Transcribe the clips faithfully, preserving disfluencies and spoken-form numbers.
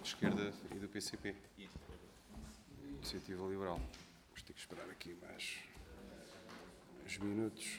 Bloco de Esquerda e do P C P. Iniciativa Liberal. Vamos ter que esperar aqui mais uns minutos.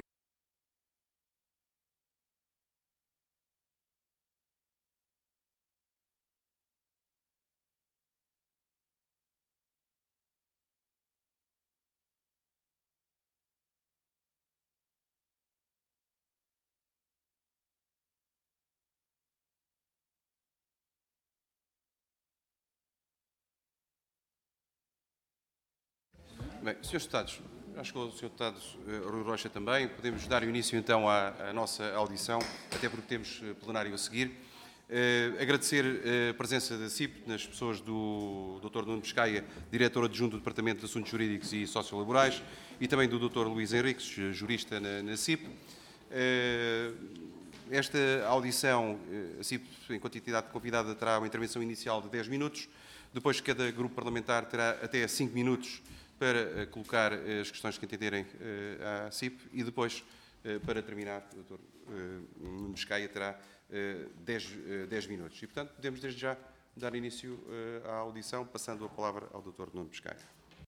Bem, senhores Deputados, acho que o senhor Deputado Rui Rocha também, podemos dar início então à, à nossa audição, até porque temos plenário a seguir. Uh, agradecer a presença da C I P, nas pessoas do doutor Nuno Pescaia, diretor adjunto do Departamento de Assuntos Jurídicos e Sociolaborais, e também do doutor Luís Henriques, jurista na, na C I P. Uh, esta audição, a C I P, em quantidade convidada, terá uma intervenção inicial de dez minutos, depois cada grupo parlamentar terá até cinco minutos para uh, colocar uh, as questões que entenderem uh, à C I P e depois, uh, para terminar, o doutor uh, Nuno Pescaia terá uh, dez minutos. E, portanto, podemos desde já dar início uh, à audição, passando a palavra ao doutor Nuno Pescaia.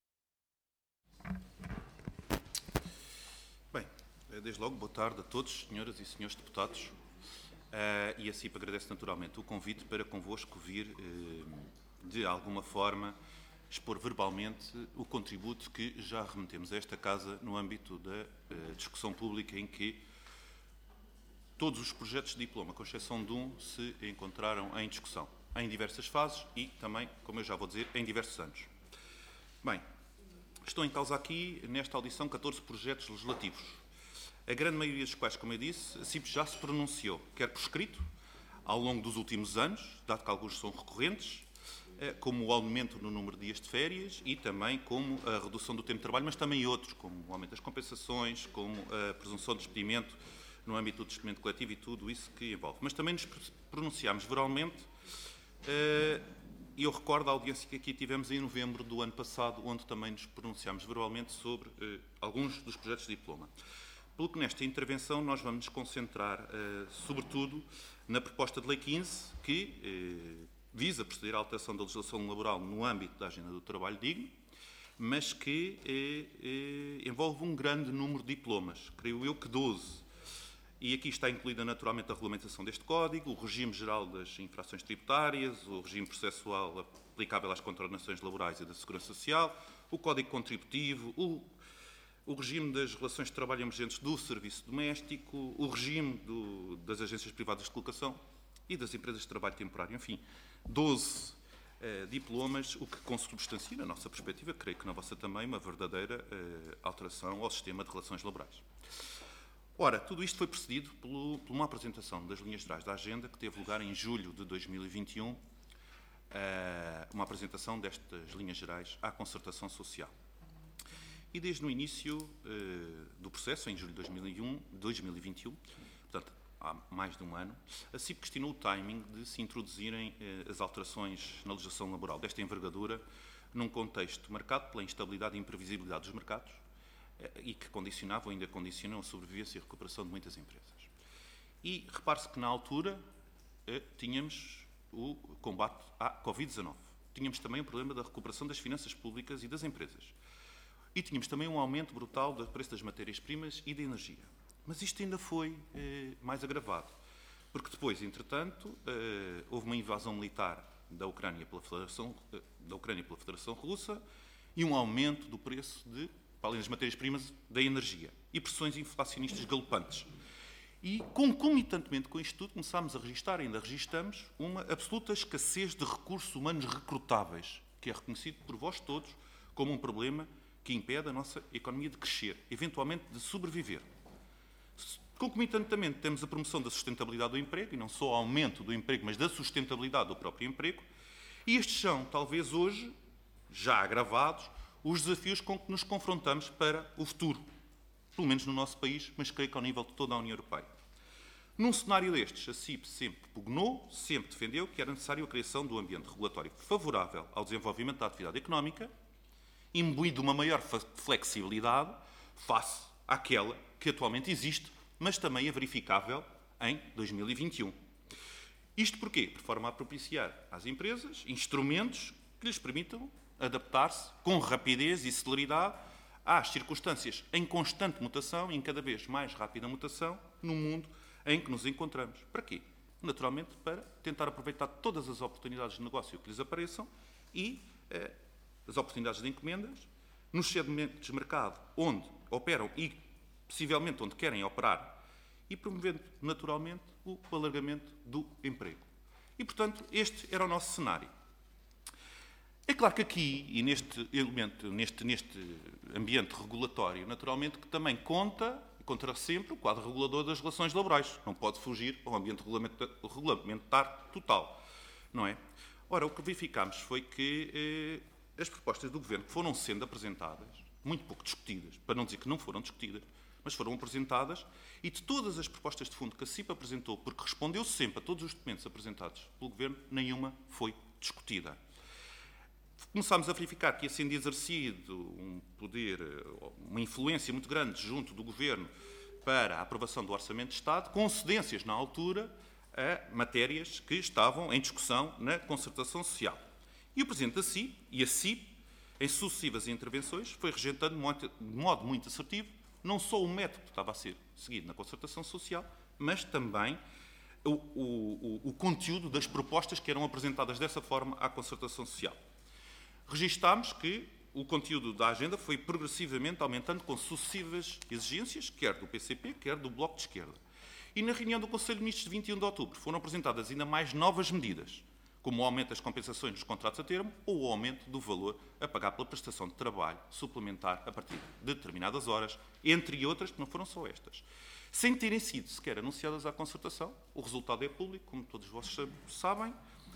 Bem, desde logo, boa tarde a todos, senhoras e senhores deputados. Uh, e a C I P agradece naturalmente o convite para convosco vir, uh, de alguma forma, expor verbalmente o contributo que já remetemos a esta Casa no âmbito da uh, discussão pública em que todos os projetos de diploma, com exceção de um, se encontraram em discussão, em diversas fases e também, como eu já vou dizer, em diversos anos. Bem, estão em causa aqui, nesta audição, catorze projetos legislativos. A grande maioria dos quais, como eu disse, a C I P já se pronunciou, quer por escrito, ao longo dos últimos anos, dado que alguns são recorrentes, como o aumento no número de dias de férias e também como a redução do tempo de trabalho, mas também outros, como o aumento das compensações, como a presunção de despedimento no âmbito do despedimento coletivo e tudo isso que envolve. Mas também nos pronunciámos verbalmente, e eu recordo a audiência que aqui tivemos em novembro do ano passado, onde também nos pronunciámos verbalmente sobre alguns dos projetos de diploma. Pelo que nesta intervenção nós vamos nos concentrar, sobretudo, na proposta de lei quinze, que visa proceder à alteração da legislação laboral no âmbito da agenda do trabalho digno, mas que eh, eh, envolve um grande número de diplomas, creio eu que doze. E aqui está incluída naturalmente a regulamentação deste código, o regime geral das infrações tributárias, o regime processual aplicável às contraordenações laborais e da segurança social, o código contributivo, o, o regime das relações de trabalho emergentes do serviço doméstico, o regime do, das agências privadas de colocação e das empresas de trabalho temporário, enfim, doze eh, diplomas, o que consubstancia, na nossa perspectiva, creio que na vossa também, uma verdadeira eh, alteração ao sistema de relações laborais. Ora, tudo isto foi precedido pelo, por uma apresentação das linhas gerais da agenda que teve lugar em julho de dois mil e vinte e um, eh, uma apresentação destas linhas gerais à concertação social. E desde o início eh, do processo, em julho de dois mil e vinte e um, portanto, há mais de um ano, a C I P questionou o timing de se introduzirem eh, as alterações na legislação laboral desta envergadura num contexto marcado pela instabilidade e imprevisibilidade dos mercados eh, e que condicionava ou ainda condicionam a sobrevivência e a recuperação de muitas empresas. E repare-se que na altura eh, tínhamos o combate à covid dezanove. Tínhamos também o problema da recuperação das finanças públicas e das empresas. E tínhamos também um aumento brutal do preço das matérias-primas e da energia. Mas isto ainda foi eh, mais agravado, porque depois, entretanto, eh, houve uma invasão militar da Ucrânia pela Federação, eh, da Ucrânia pela Federação Russa e um aumento do preço de, para além das matérias-primas, da energia e pressões inflacionistas galopantes. E, concomitantemente com isto tudo, começámos a registrar, ainda registamos, uma absoluta escassez de recursos humanos recrutáveis, que é reconhecido por vós todos como um problema que impede a nossa economia de crescer, eventualmente de sobreviver. Concomitantemente, temos a promoção da sustentabilidade do emprego, e não só o aumento do emprego, mas da sustentabilidade do próprio emprego. E estes são, talvez hoje, já agravados, os desafios com que nos confrontamos para o futuro. Pelo menos no nosso país, mas creio que ao nível de toda a União Europeia. Num cenário destes, a C I P sempre pugnou, sempre defendeu que era necessária a criação do ambiente regulatório favorável ao desenvolvimento da atividade económica, imbuído de uma maior flexibilidade face àquela que atualmente existe, mas também é verificável em dois mil e vinte e um. Isto porquê? Por forma a propiciar às empresas instrumentos que lhes permitam adaptar-se com rapidez e celeridade às circunstâncias em constante mutação e em cada vez mais rápida mutação no mundo em que nos encontramos. Para quê? Naturalmente, para tentar aproveitar todas as oportunidades de negócio que lhes apareçam e eh, as oportunidades de encomendas nos segmentos de mercado onde operam e, possivelmente, onde querem operar e promovendo, naturalmente, o alargamento do emprego. E, portanto, este era o nosso cenário. É claro que aqui, e neste elemento, neste, neste ambiente regulatório, naturalmente, que também conta, e contará sempre, o quadro regulador das relações laborais. Não pode fugir ao ambiente regulamentar total, não é? Ora, o que verificámos foi que eh, as propostas do Governo que foram sendo apresentadas, muito pouco discutidas, para não dizer que não foram discutidas, mas foram apresentadas, e de todas as propostas de fundo que a C I P apresentou, porque respondeu sempre a todos os documentos apresentados pelo Governo, nenhuma foi discutida. Começámos a verificar que ia sendo exercido um poder, uma influência muito grande junto do Governo para a aprovação do Orçamento de Estado, com cedências na altura a matérias que estavam em discussão na concertação social. E o Presidente da C I P e a C I P, em sucessivas intervenções, foi rejeitando de modo muito assertivo não só o método que estava a ser seguido na concertação social, mas também o, o, o conteúdo das propostas que eram apresentadas dessa forma à concertação social. Registámos que o conteúdo da agenda foi progressivamente aumentando com sucessivas exigências, quer do P C P, quer do Bloco de Esquerda. E na reunião do Conselho de Ministros de vinte e um de outubro foram apresentadas ainda mais novas medidas, como o aumento das compensações dos contratos a termo ou o aumento do valor a pagar pela prestação de trabalho suplementar a partir de determinadas horas, entre outras, que não foram só estas. Sem terem sido sequer anunciadas à concertação, o resultado é público, como todos vocês sabem,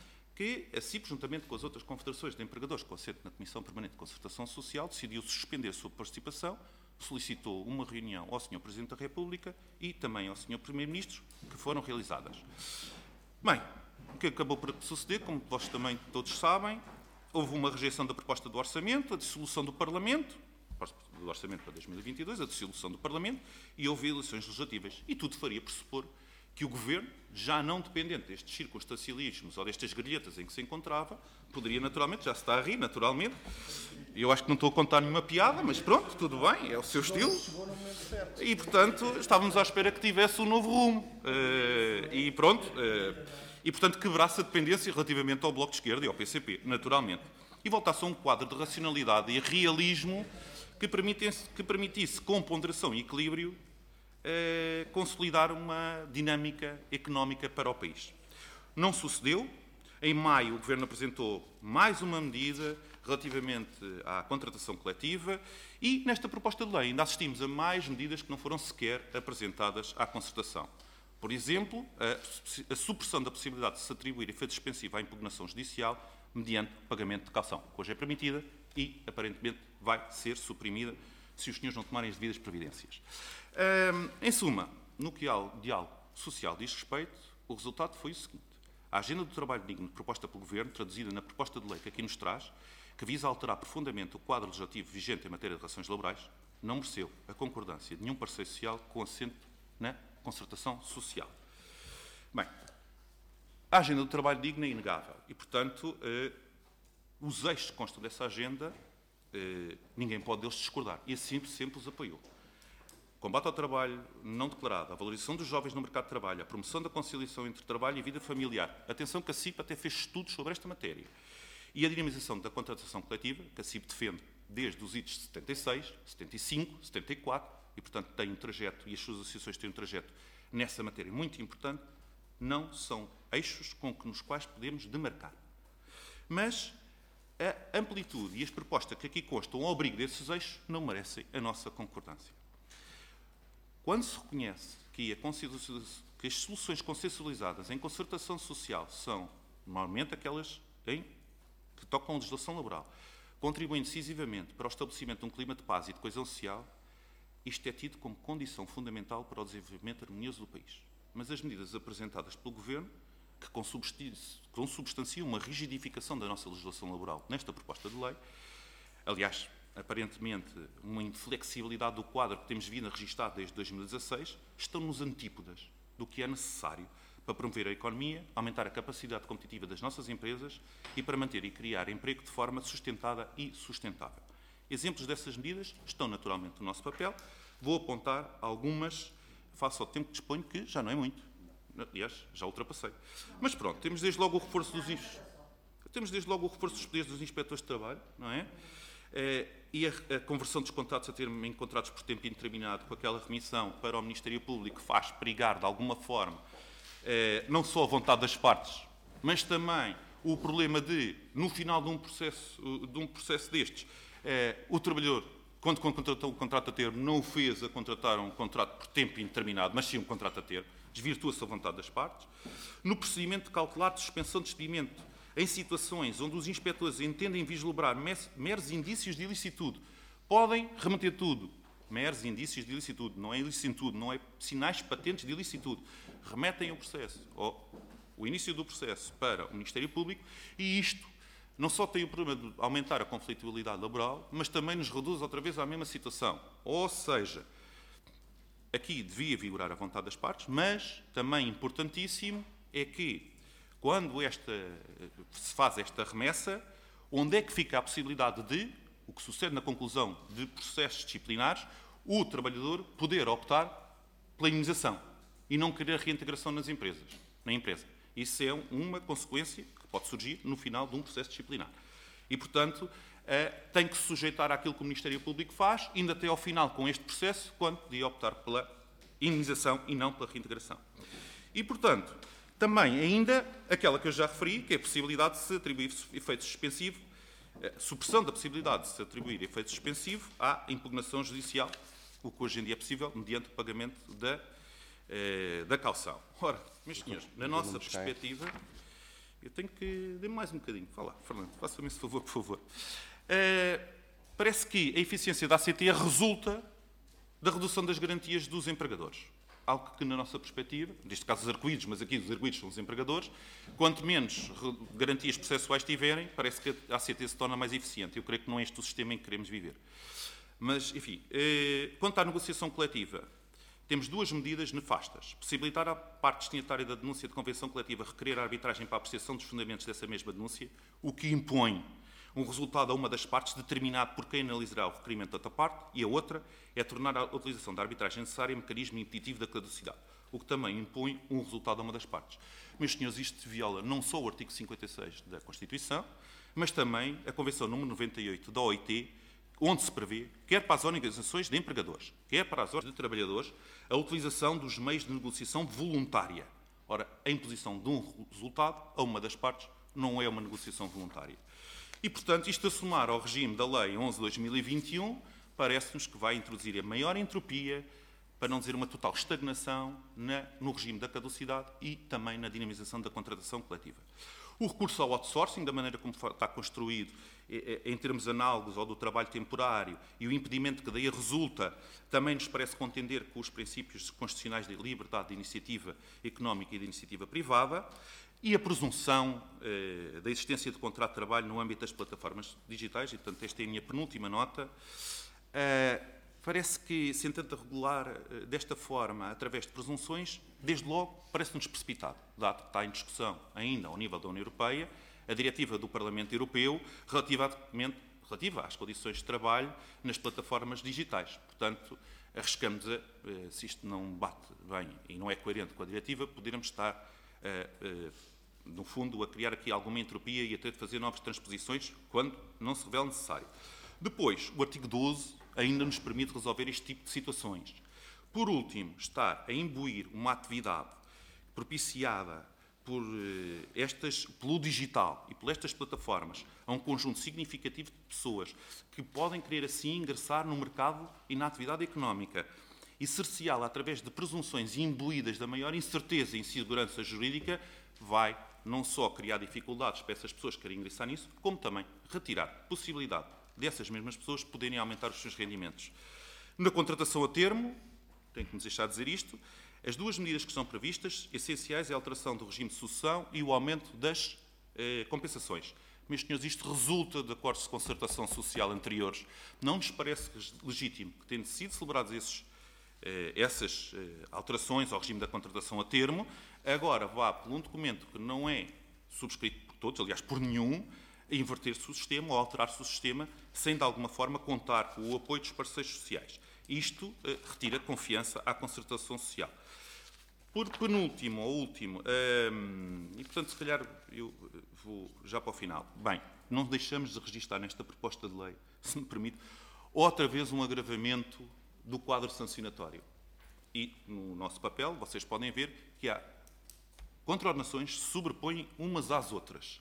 que a C I P, juntamente com as outras confederações de empregadores com assento na Comissão Permanente de Concertação Social, decidiu suspender a sua participação, solicitou uma reunião ao senhor Presidente da República e também ao senhor Primeiro-Ministro, que foram realizadas. Bem, o que acabou por suceder, como vocês também todos sabem, houve uma rejeição da proposta do Orçamento, a dissolução do Parlamento, do Orçamento para dois mil e vinte e dois, a dissolução do Parlamento, e houve eleições legislativas. E tudo faria pressupor que o Governo, já não dependente destes circunstancialismos ou destas grelhetas em que se encontrava, poderia naturalmente, já se está a rir, naturalmente, eu acho que não estou a contar nenhuma piada, mas pronto, tudo bem, é o seu estilo, e portanto estávamos à espera que tivesse um novo rumo, e pronto, e portanto quebrasse a dependência relativamente ao Bloco de Esquerda e ao P C P, naturalmente, e voltasse a um quadro de racionalidade e realismo que permitisse, que permitisse com ponderação e equilíbrio, Eh, consolidar uma dinâmica económica para o país. Não sucedeu. Em maio, o Governo apresentou mais uma medida relativamente à contratação coletiva e, nesta proposta de lei, ainda assistimos a mais medidas que não foram sequer apresentadas à concertação. Por exemplo, a, a supressão da possibilidade de se atribuir efeito suspensivo à impugnação judicial mediante pagamento de caução, que hoje é permitida e, aparentemente, vai ser suprimida se os senhores não tomarem as devidas providências. Um, em suma, no que ao diálogo social diz respeito, o resultado foi o seguinte. A agenda do trabalho digno proposta pelo Governo, traduzida na proposta de lei que aqui nos traz, que visa alterar profundamente o quadro legislativo vigente em matéria de relações laborais, não mereceu a concordância de nenhum parceiro social com assento na concertação social. Bem, a agenda do trabalho digno é inegável e, portanto, eh, os eixos que constam dessa agenda, eh, ninguém pode deles discordar e assim sempre os apoiou. Combate ao trabalho não declarado, a valorização dos jovens no mercado de trabalho, a promoção da conciliação entre trabalho e vida familiar. Atenção que a C I P até fez estudos sobre esta matéria. E a dinamização da contratação coletiva, que a C I P defende desde os idos de setenta e seis, setenta e cinco, setenta e quatro, e portanto tem um trajeto, e as suas associações têm um trajeto nessa matéria muito importante, não são eixos com que nos quais podemos demarcar. Mas a amplitude e as propostas que aqui constam ao abrigo desses eixos não merecem a nossa concordância. Quando se reconhece que, a que as soluções consensualizadas em concertação social são, normalmente, aquelas em, que tocam a legislação laboral, contribuem decisivamente para o estabelecimento de um clima de paz e de coesão social, isto é tido como condição fundamental para o desenvolvimento harmonioso do país. Mas as medidas apresentadas pelo Governo, que consubstanciam uma rigidificação da nossa legislação laboral nesta proposta de lei, aliás, aparentemente, uma inflexibilidade do quadro que temos vindo a registrar desde dois mil e dezasseis, estão nos antípodas do que é necessário para promover a economia, aumentar a capacidade competitiva das nossas empresas e para manter e criar emprego de forma sustentada e sustentável. Exemplos dessas medidas estão naturalmente no nosso papel. Vou apontar algumas, face ao tempo que disponho, que já não é muito. Aliás, já ultrapassei. Mas pronto, temos desde logo o reforço dos temos desde logo o reforço dos poderes dos inspectores de trabalho, não é? É e a, a conversão dos contratos a termo em contratos por tempo indeterminado, com aquela remissão para o Ministério Público, faz perigar, de alguma forma, é, não só a vontade das partes, mas também o problema de, no final de um processo, de um processo destes, é, o trabalhador, quando contratou o contrato a termo, não o fez a contratar um contrato por tempo indeterminado, mas sim um contrato a termo, desvirtua-se a vontade das partes. No procedimento cautelar de suspensão de despedimento, em situações onde os inspectores entendem vislumbrar meros indícios de ilicitude, podem remeter tudo. Meros indícios de ilicitude, não é ilicitude, não é sinais patentes de ilicitude. Remetem o processo, ou o início do processo, para o Ministério Público, e isto não só tem o problema de aumentar a conflitualidade laboral, mas também nos reduz outra vez à mesma situação. Ou seja, aqui devia vigorar a vontade das partes, mas também importantíssimo é que, quando esta, se faz esta remessa, onde é que fica a possibilidade de, o que sucede na conclusão de processos disciplinares, o trabalhador poder optar pela indenização e não querer reintegração nas empresas, na empresa. Isso é uma consequência que pode surgir no final de um processo disciplinar. E, portanto, tem que se sujeitar àquilo que o Ministério Público faz, indo até ao final com este processo, quando de optar pela indenização e não pela reintegração. E, portanto, também ainda aquela que eu já referi, que é a possibilidade de se atribuir efeito suspensivo, supressão da possibilidade de se atribuir efeito suspensivo à impugnação judicial, o que hoje em dia é possível mediante o pagamento da, eh, da caução. Ora, meus senhores, na nossa perspectiva, eu tenho que... Dê-me mais um bocadinho. Fala, Fernando, faça-me esse favor, por favor. Eh, parece que a eficiência da A C T resulta da redução das garantias dos empregadores. Algo que, na nossa perspectiva, neste caso os arguidos, mas aqui os arguidos são os empregadores, quanto menos garantias processuais tiverem, parece que a A C T se torna mais eficiente. Eu creio que não é este o sistema em que queremos viver. Mas, enfim, quanto à negociação coletiva, temos duas medidas nefastas. Possibilitar à parte destinatária da denúncia de convenção coletiva requerer a arbitragem para a apreciação dos fundamentos dessa mesma denúncia, o que impõe um resultado a uma das partes determinado por quem analisará o requerimento da outra parte, e a outra é tornar a utilização da arbitragem necessária mecanismo impeditivo da caducidade, o que também impõe um resultado a uma das partes. Meus senhores, isto viola não só o artigo cinquenta e seis da Constituição, mas também a Convenção número noventa e oito da O I T, onde se prevê, quer para as organizações de empregadores, quer para as organizações de trabalhadores, a utilização dos meios de negociação voluntária. Ora, a imposição de um resultado a uma das partes não é uma negociação voluntária. E, portanto, isto a somar ao regime da Lei onze barra dois mil e vinte e um, parece-nos que vai introduzir a maior entropia, para não dizer uma total estagnação, na, no regime da caducidade e também na dinamização da contratação coletiva. O recurso ao outsourcing, da maneira como está construído, em termos análogos ao do trabalho temporário, e o impedimento que daí resulta, também nos parece contender com os princípios constitucionais de liberdade de iniciativa económica e de iniciativa privada, e a presunção eh, da existência de contrato de trabalho no âmbito das plataformas digitais, e, portanto, esta é a minha penúltima nota. Eh, parece que, se tenta regular eh, desta forma, através de presunções, desde logo parece-nos precipitado, dado que está em discussão ainda ao nível da União Europeia a diretiva do Parlamento Europeu relativamente, relativa às condições de trabalho nas plataformas digitais. Portanto, arriscamos a, eh, se isto não bate bem e não é coerente com a diretiva, poderemos estar eh, eh, no fundo, a criar aqui alguma entropia e a ter de fazer novas transposições quando não se revela necessário. Depois, o artigo doze ainda nos permite resolver este tipo de situações. Por último, está a imbuir uma atividade propiciada por estas, pelo digital e por estas plataformas a um conjunto significativo de pessoas que podem querer assim ingressar no mercado e na atividade económica e cerceá-la através de presunções imbuídas da maior incerteza e insegurança jurídica, vai não só criar dificuldades para essas pessoas que querem ingressar nisso, como também retirar a possibilidade dessas mesmas pessoas poderem aumentar os seus rendimentos. Na contratação a termo, tenho que nos deixar dizer isto, as duas medidas que são previstas, essenciais, é a alteração do regime de sucessão e o aumento das eh, compensações. Meus senhores, isto resulta de acordos de concertação social anteriores. Não nos parece legítimo que, tendo sido celebrados esses, eh, essas eh, alterações ao regime da contratação a termo, agora vá por um documento que não é subscrito por todos, aliás, por nenhum, a inverter-se o sistema ou alterar-se o sistema sem, de alguma forma, contar com o apoio dos parceiros sociais. Isto eh, retira confiança à concertação social. Por penúltimo ou último, hum, e portanto, se calhar, eu vou já para o final. Bem, não deixamos de registrar nesta proposta de lei, se me permite, outra vez um agravamento do quadro sancionatório. E no nosso papel, vocês podem ver que há contraordenações que se sobrepõem umas às outras.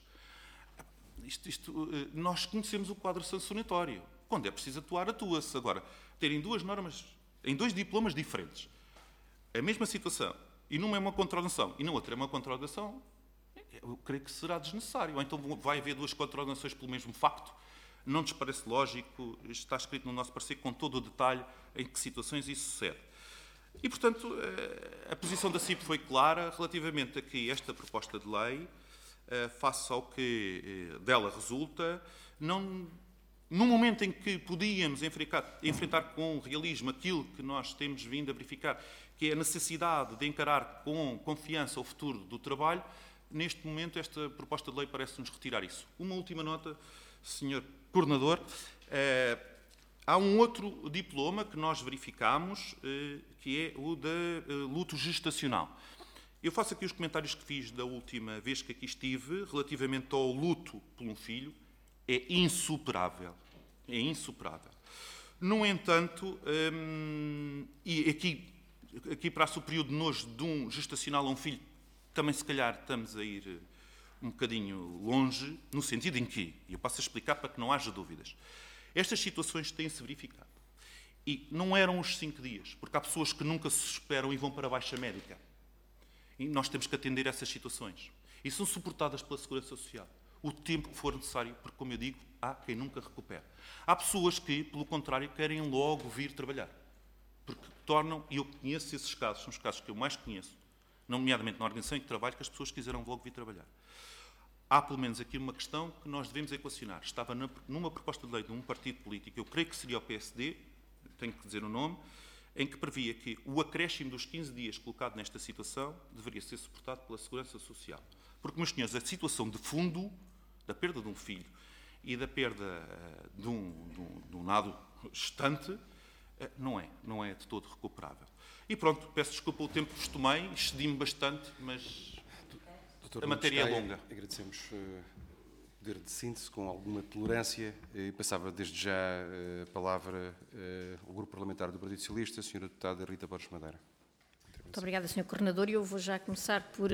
Isto, isto, nós conhecemos o quadro sancionatório. Quando é preciso atuar, atua-se. Agora, terem duas normas, em dois diplomas diferentes, a mesma situação, e numa é uma contraordenação e na outra é uma contraordenação, eu creio que será desnecessário. Ou então vai haver duas contraordenações pelo mesmo facto. Não nos parece lógico, isto está escrito no nosso parecer com todo o detalhe em que situações isso sucede. E, portanto, a posição da C I P foi clara relativamente a que esta proposta de lei, face ao que dela resulta, não, no momento em que podíamos enfrentar, enfrentar com realismo aquilo que nós temos vindo a verificar, que é a necessidade de encarar com confiança o futuro do trabalho, neste momento esta proposta de lei parece-nos retirar isso. Uma última nota, senhor Coordenador. Eh, há um outro diploma que nós verificamos, eh, que é o de eh, luto gestacional. Eu faço aqui os comentários que fiz da última vez que aqui estive, relativamente ao luto por um filho, é insuperável. É insuperável. No entanto, hum, e aqui, aqui para o período de nojo de um gestacional a um filho, também se calhar estamos a ir um bocadinho longe, no sentido em que, e eu passo a explicar para que não haja dúvidas, estas situações têm-se verificado. E não eram os cinco dias, porque há pessoas que nunca se esperam e vão para a baixa médica. E nós temos que atender a essas situações. E são suportadas pela Segurança Social. O tempo que for necessário, porque, como eu digo, há quem nunca recupera. Há pessoas que, pelo contrário, querem logo vir trabalhar. Porque tornam, e eu conheço esses casos, são os casos que eu mais conheço, nomeadamente na organização de trabalho, que as pessoas quiseram logo vir trabalhar. Há, pelo menos, aqui uma questão que nós devemos equacionar. Estava numa proposta de lei de um partido político, eu creio que seria o P S D, tenho que dizer o nome, em que previa que o acréscimo dos quinze dias colocado nesta situação deveria ser suportado pela Segurança Social. Porque, meus senhores, a situação de fundo da perda de um filho e da perda uh, de, um, de, um, de um nado gestante uh, não é, não é de todo recuperável. E pronto, peço desculpa o tempo que vos tomei, excedi-me bastante, mas doutor a matéria Biscaia, é longa. Agradecemos uh, o poder de síntese com alguma tolerância e passava desde já uh, a palavra uh, ao Grupo Parlamentar do Partido Socialista, a senhora deputada Rita Borges Madeira. Muito obrigada, senhor Coordenador. Eu vou já começar por,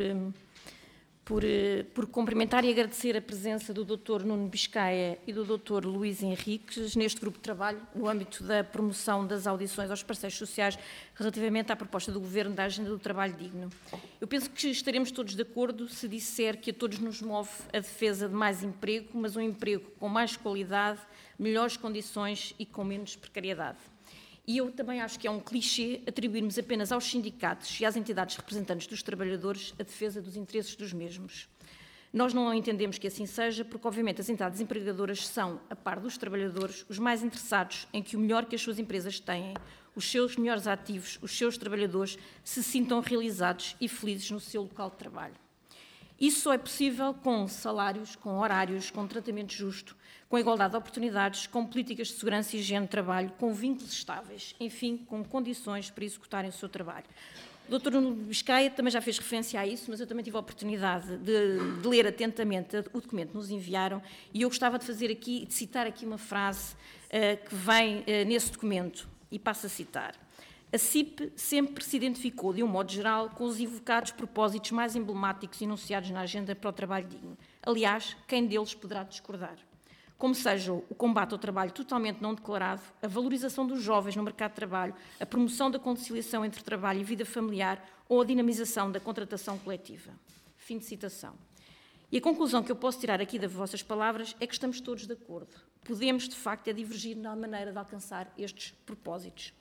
por, por cumprimentar e agradecer a presença do doutor Nuno Biscaia e do doutor Luís Henriques neste grupo de trabalho no âmbito da promoção das audições aos parceiros sociais relativamente à proposta do Governo da Agenda do Trabalho Digno. Eu penso que estaremos todos de acordo se disser que a todos nos move a defesa de mais emprego, mas um emprego com mais qualidade, melhores condições e com menos precariedade. E eu também acho que é um clichê atribuirmos apenas aos sindicatos e às entidades representantes dos trabalhadores a defesa dos interesses dos mesmos. Nós não entendemos que assim seja, porque obviamente as entidades empregadoras são, a par dos trabalhadores, os mais interessados em que o melhor que as suas empresas têm, os seus melhores ativos, os seus trabalhadores, se sintam realizados e felizes no seu local de trabalho. Isso só é possível com salários, com horários, com tratamento justo, com igualdade de oportunidades, com políticas de segurança e higiene de trabalho, com vínculos estáveis, enfim, com condições para executarem o seu trabalho. O doutor Nuno Biscaia também já fez referência a isso, mas eu também tive a oportunidade de, de ler atentamente o documento que nos enviaram e eu gostava de fazer aqui, de citar aqui uma frase uh, que vem uh, nesse documento, e passo a citar. A C I P sempre se identificou, de um modo geral, com os invocados propósitos mais emblemáticos enunciados na Agenda para o Trabalho Digno. Aliás, quem deles poderá discordar? Como sejam o combate ao trabalho totalmente não declarado, a valorização dos jovens no mercado de trabalho, a promoção da conciliação entre trabalho e vida familiar ou a dinamização da contratação coletiva. Fim de citação. E a conclusão que eu posso tirar aqui das vossas palavras é que estamos todos de acordo. Podemos, de facto, é divergir na maneira de alcançar estes propósitos.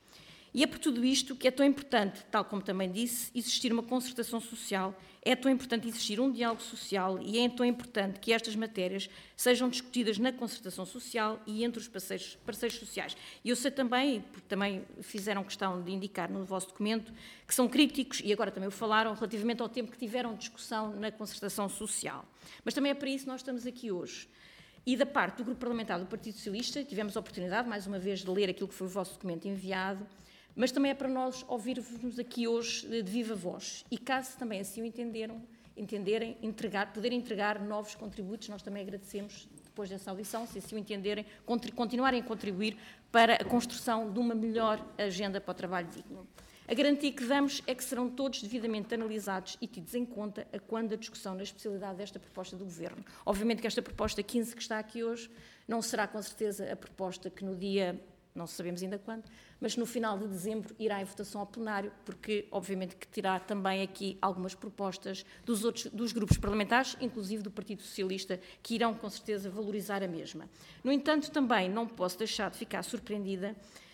E é por tudo isto que é tão importante, tal como também disse, existir uma concertação social, é tão importante existir um diálogo social e é tão importante que estas matérias sejam discutidas na concertação social e entre os parceiros, parceiros sociais. E eu sei também, porque também fizeram questão de indicar no vosso documento, que são críticos, e agora também o falaram, relativamente ao tempo que tiveram de discussão na concertação social. Mas também é para isso que nós estamos aqui hoje. E da parte do Grupo Parlamentar do Partido Socialista, tivemos a oportunidade, mais uma vez, de ler aquilo que foi o vosso documento enviado, mas também é para nós ouvir-vos aqui hoje de viva voz. E caso também assim o entenderam, entenderem, entregar, poderem entregar novos contributos, nós também agradecemos, depois dessa audição, se assim o entenderem, continuarem a contribuir para a construção de uma melhor agenda para o trabalho digno. A garantia que damos é que serão todos devidamente analisados e tidos em conta a quando a discussão na especialidade desta proposta do Governo. Obviamente que esta proposta quinze que está aqui hoje não será com certeza a proposta que no dia, não sabemos ainda quando, mas no final de dezembro irá em votação ao plenário, porque obviamente que terá também aqui algumas propostas dos, outros, dos grupos parlamentares, inclusive do Partido Socialista, que irão com certeza valorizar a mesma. No entanto, também não posso deixar de ficar surpreendida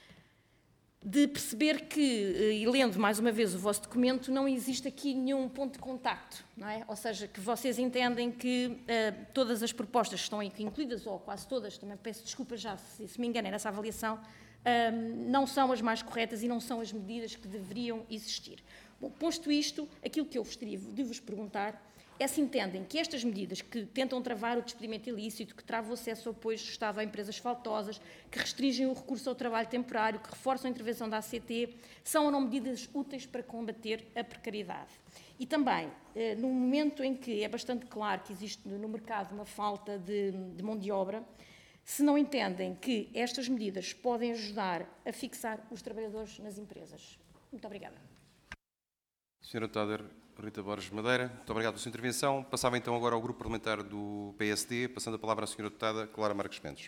de perceber que, e lendo mais uma vez o vosso documento, não existe aqui nenhum ponto de contacto, não é? Ou seja, que vocês entendem que uh, todas as propostas que estão aqui incluídas, ou quase todas, também peço desculpa já se, se me enganei nessa avaliação, uh, não são as mais corretas e não são as medidas que deveriam existir. Bom, posto isto, aquilo que eu gostaria de vos perguntar é se entendem que estas medidas que tentam travar o despedimento ilícito, que travam o acesso ao apoio do Estado a empresas faltosas, que restringem o recurso ao trabalho temporário, que reforçam a intervenção da A C T, são ou não medidas úteis para combater a precariedade. E também, eh, num momento em que é bastante claro que existe no mercado uma falta de, de mão de obra, se não entendem que estas medidas podem ajudar a fixar os trabalhadores nas empresas. Muito obrigada. senhora Deputada Rita Borges Madeira, muito obrigado pela sua intervenção. Passava então agora ao Grupo Parlamentar do P S D, passando a palavra à senhora Deputada Clara Marques Mendes.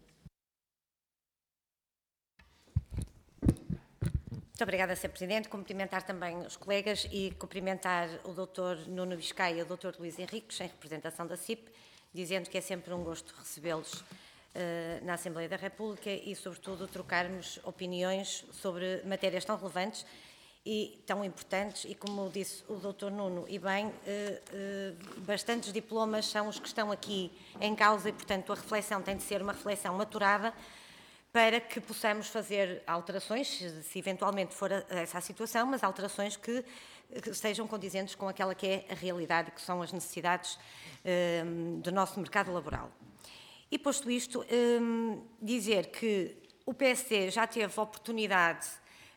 Muito obrigada, senhor Presidente. Cumprimentar também os colegas e cumprimentar o doutor Nuno Biscaia e o doutor Luís Henriques, em representação da C I P, dizendo que é sempre um gosto recebê-los uh, na Assembleia da República e, sobretudo, trocarmos opiniões sobre matérias tão relevantes e tão importantes, e como disse o doutor Nuno, e bem, eh, eh, bastantes diplomas são os que estão aqui em causa e, portanto, a reflexão tem de ser uma reflexão maturada para que possamos fazer alterações, se eventualmente for essa a situação, mas alterações que, que sejam condizentes com aquela que é a realidade, que são as necessidades eh, do nosso mercado laboral. E, posto isto, eh, dizer que o P S D já teve a oportunidade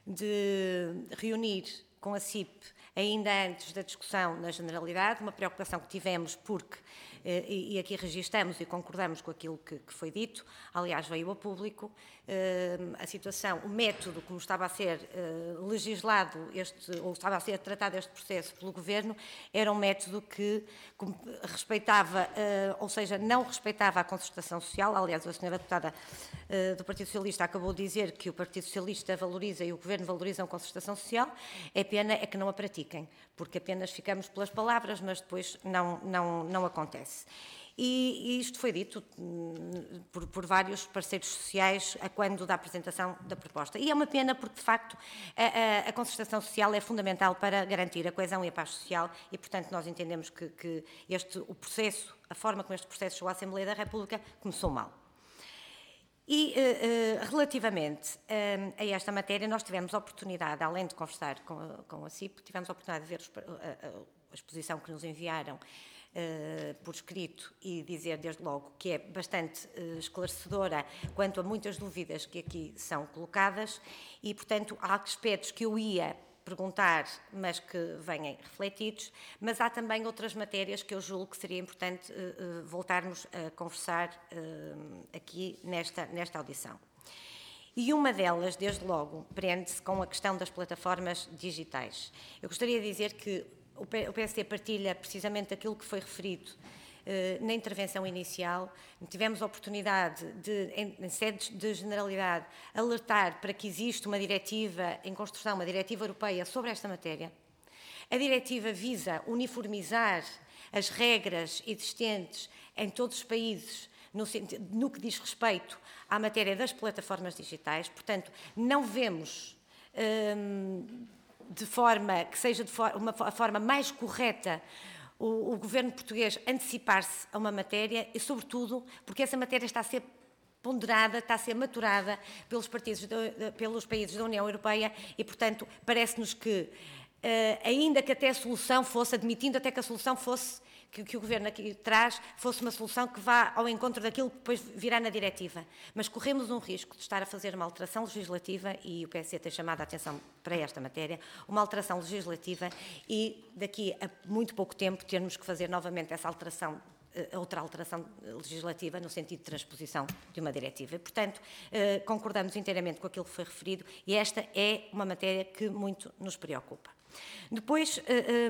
de reunir com a C I P ainda antes da discussão na generalidade, uma preocupação que tivemos porque, e aqui registamos e concordamos com aquilo que, que foi dito, aliás veio a público, a situação, o método como estava a ser legislado, este, ou estava a ser tratado este processo pelo Governo, era um método que respeitava, ou seja, não respeitava a concertação social. Aliás, a senhora deputada do Partido Socialista acabou de dizer que o Partido Socialista valoriza e o Governo valoriza a concertação social. É pena é que não a pratiquem, porque apenas ficamos pelas palavras, mas depois não, não, não acontece. E, e isto foi dito por, por vários parceiros sociais a quando da apresentação da proposta. E é uma pena porque, de facto, a, a, a concertação social é fundamental para garantir a coesão e a paz social e, portanto, nós entendemos que, que este, o processo, a forma como este processo chegou à Assembleia da República, começou mal. E, uh, uh, relativamente uh, a esta matéria, nós tivemos a oportunidade, além de conversar com a, com a C I P, tivemos a oportunidade de ver os, a, a, a exposição que nos enviaram uh, por escrito e dizer, desde logo, que é bastante uh, esclarecedora quanto a muitas dúvidas que aqui são colocadas e, portanto, há aspectos que eu ia perguntar, mas que venham refletidos, mas há também outras matérias que eu julgo que seria importante uh, uh, voltarmos a conversar uh, aqui nesta, nesta audição. E uma delas, desde logo, prende-se com a questão das plataformas digitais. Eu gostaria de dizer que o P S D partilha precisamente aquilo que foi referido na intervenção inicial. Tivemos a oportunidade de, em, em sede de generalidade, alertar para que existe uma diretiva em construção, uma diretiva europeia sobre esta matéria. A diretiva visa uniformizar as regras existentes em todos os países no, no que diz respeito à matéria das plataformas digitais. Portanto, não vemos de forma que seja de for uma a forma mais correta o, o governo português antecipar-se a uma matéria e, sobretudo, porque essa matéria está a ser ponderada, está a ser maturada pelos, partidos de, pelos países da União Europeia e, portanto, parece-nos que, uh, ainda que até a solução fosse, admitindo até que a solução fosse, que, que o Governo aqui traz, fosse uma solução que vá ao encontro daquilo que depois virá na diretiva. Mas corremos um risco de estar a fazer uma alteração legislativa, e o P S C tem chamado a atenção para esta matéria, uma alteração legislativa e daqui a muito pouco tempo termos que fazer novamente essa alteração, outra alteração legislativa no sentido de transposição de uma diretiva. E, portanto, concordamos inteiramente com aquilo que foi referido e esta é uma matéria que muito nos preocupa. Depois,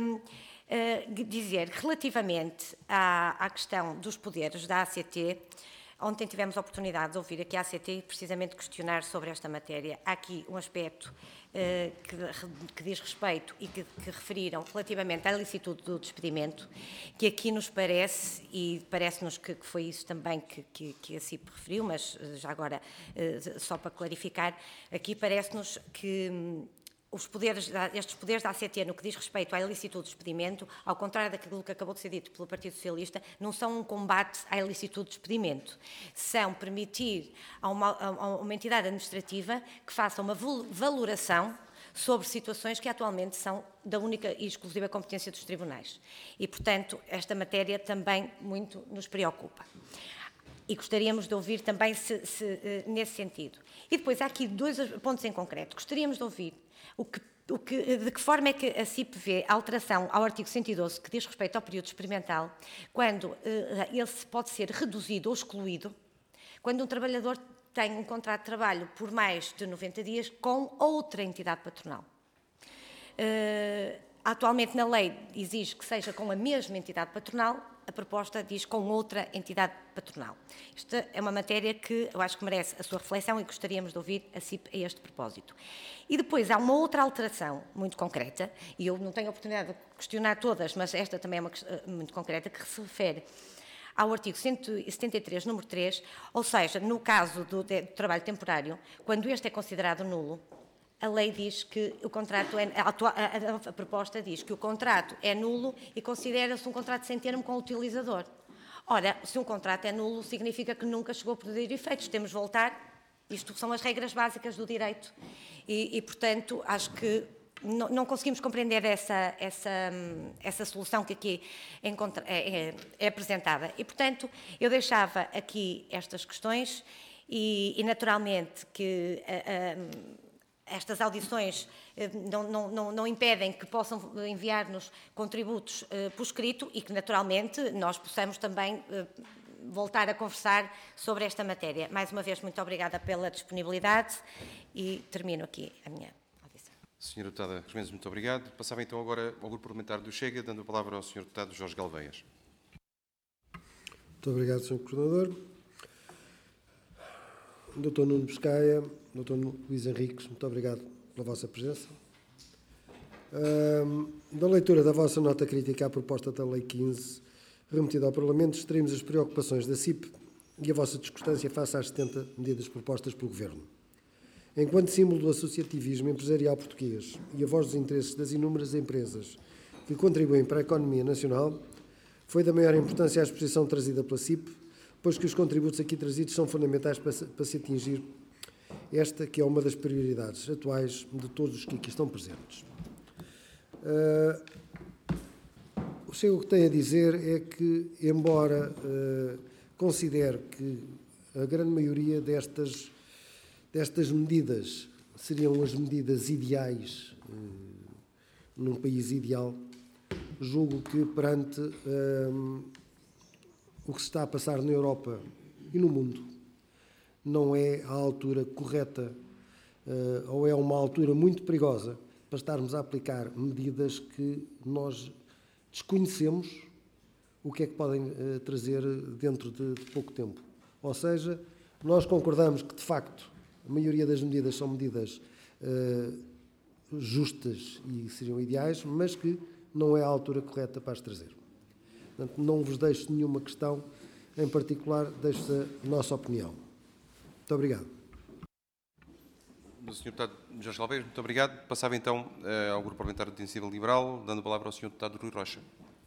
dizer, relativamente à, à questão dos poderes da A C T, ontem tivemos a oportunidade de ouvir aqui a A C T precisamente questionar sobre esta matéria. Há aqui um aspecto Uh, que, que diz respeito e que, que referiram relativamente à ilicitude do despedimento, que aqui nos parece, e parece-nos que, que foi isso também que, que, que a C I P referiu, mas uh, já agora, uh, só para clarificar, aqui parece-nos que um, os poderes, estes poderes da A C T no que diz respeito à ilicitude do despedimento, ao contrário daquilo que acabou de ser dito pelo Partido Socialista, não são um combate à ilicitude do despedimento, são permitir a uma, a uma entidade administrativa que faça uma valoração sobre situações que atualmente são da única e exclusiva competência dos tribunais. E, portanto, esta matéria também muito nos preocupa. E gostaríamos de ouvir também se, se, nesse sentido. E depois há aqui dois pontos em concreto. Gostaríamos de ouvir o que, o que, de que forma é que a C I P vê a alteração ao artigo cento e doze, que diz respeito ao período experimental, quando uh, ele pode ser reduzido ou excluído, quando um trabalhador tem um contrato de trabalho por mais de noventa dias com outra entidade patronal. Uh, atualmente na lei exige que seja com a mesma entidade patronal, a proposta diz com outra entidade patronal. Esta é uma matéria que eu acho que merece a sua reflexão e gostaríamos de ouvir a C I P a este propósito. E depois há uma outra alteração muito concreta, e eu não tenho a oportunidade de questionar todas, mas esta também é uma muito concreta, que se refere ao artigo cento e setenta e três, número três, ou seja, no caso do, de, do trabalho temporário, quando este é considerado nulo, a lei diz que o contrato é, a, a, a proposta diz que o contrato é nulo e considera-se um contrato sem termo com o utilizador. Ora, se um contrato é nulo, significa que nunca chegou a produzir efeitos. Temos de voltar, isto são as regras básicas do direito e, e portanto, acho que não, não conseguimos compreender essa, essa, essa solução que aqui é, é, é apresentada. E, portanto, eu deixava aqui estas questões e, e naturalmente, que a, a, estas audições não, não, não, não impedem que possam enviar-nos contributos uh, por escrito e que, naturalmente, nós possamos também uh, voltar a conversar sobre esta matéria. Mais uma vez, muito obrigada pela disponibilidade e termino aqui a minha audição. senhora Deputada Mendes, muito obrigado. Passava então agora ao Grupo Parlamentar do Chega, dando a palavra ao senhor Deputado Jorge Galveias. Muito obrigado, senhor Coordenador. doutor Nuno Biscaia, doutor Luís Henriques, muito obrigado pela vossa presença. Um, da leitura da vossa nota crítica à proposta da Lei quinze, remetida ao Parlamento, extraímos as preocupações da C I P e a vossa discordância face às setenta medidas propostas pelo Governo. Enquanto símbolo do associativismo empresarial português e a voz dos interesses das inúmeras empresas que contribuem para a economia nacional, foi da maior importância a exposição trazida pela C I P, pois que os contributos aqui trazidos são fundamentais para se, para se atingir esta que é uma das prioridades atuais de todos os que aqui estão presentes. Uh, o Chega o que tem a dizer é que, embora uh, considere que a grande maioria destas, destas medidas seriam as medidas ideais uh, num país ideal, julgo que perante uh, o que se está a passar na Europa e no mundo não é a altura correta uh, ou é uma altura muito perigosa para estarmos a aplicar medidas que nós desconhecemos o que é que podem uh, trazer dentro de, de pouco tempo. Ou seja, nós concordamos que, de facto, a maioria das medidas são medidas uh, justas e seriam ideais, mas que não é a altura correta para as trazer. Portanto, não vos deixo nenhuma questão em particular, deixo a nossa opinião. Muito obrigado. do senhor Deputado Jorge Galvez, muito obrigado. Passava então ao Grupo Parlamentar da Iniciativa Liberal, dando a palavra ao senhor Deputado Rui Rocha.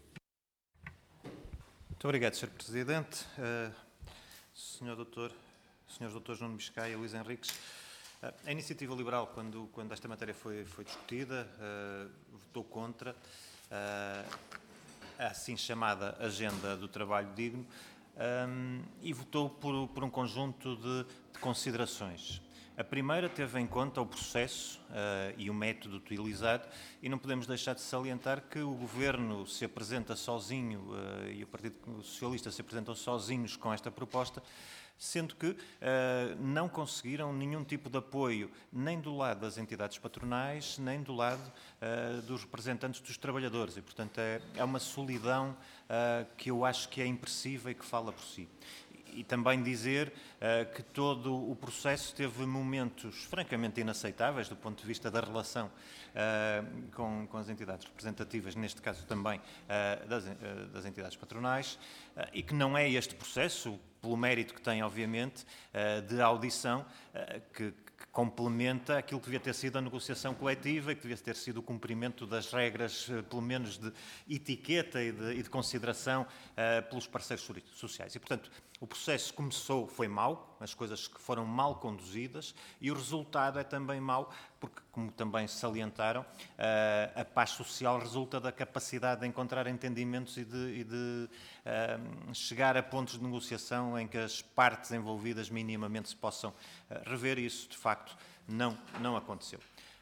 Muito obrigado, senhor Presidente. Uh, senhor Doutor, senhores Doutores Nuno Biscaia e Luís Henriques, uh, a Iniciativa Liberal, quando, quando esta matéria foi, foi discutida, uh, votou contra uh, a assim chamada Agenda do Trabalho Digno um, e votou por, por um conjunto de, de considerações. A primeira teve em conta o processo uh, e o método utilizado e não podemos deixar de salientar que o Governo se apresenta sozinho uh, e o Partido Socialista se apresentam sozinhos com esta proposta, sendo que uh, não conseguiram nenhum tipo de apoio nem do lado das entidades patronais, nem do lado uh, dos representantes dos trabalhadores e, portanto, é, é uma solidão uh, que eu acho que é impressiva e que fala por si. E também dizer uh, que todo o processo teve momentos francamente inaceitáveis do ponto de vista da relação uh, com, com as entidades representativas, neste caso também uh, das, uh, das entidades patronais, uh, e que não é este processo, pelo mérito que tem, obviamente, uh, de audição, uh, que, que complementa aquilo que devia ter sido a negociação coletiva e que devia ter sido o cumprimento das regras, uh, pelo menos de etiqueta e de, e de consideração uh, pelos parceiros sociais. E, portanto, o processo começou, foi mau, as coisas que foram mal conduzidas e o resultado é também mau, porque, como também salientaram, a paz social resulta da capacidade de encontrar entendimentos e de, e de uh, chegar a pontos de negociação em que as partes envolvidas minimamente se possam rever e isso, de facto, não, não aconteceu.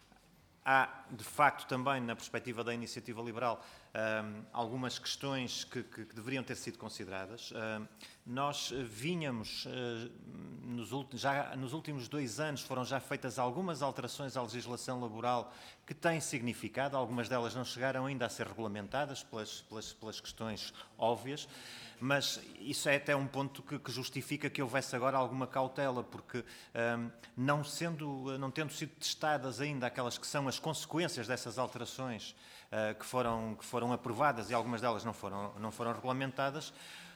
Há, de facto, também, na perspectiva da Iniciativa Liberal, um, algumas questões que, que, que deveriam ter sido consideradas. Um, nós vínhamos, uh, nos, já, nos últimos dois anos, foram já feitas algumas alterações à legislação laboral que têm significado, algumas delas não chegaram ainda a ser regulamentadas pelas, pelas, pelas questões óbvias, mas isso é até um ponto que, que justifica que houvesse agora alguma cautela, porque um, não, sendo, não tendo sido testadas ainda aquelas que são as consequências dessas alterações uh, que, foram, que foram aprovadas e algumas delas não foram, não foram regulamentadas,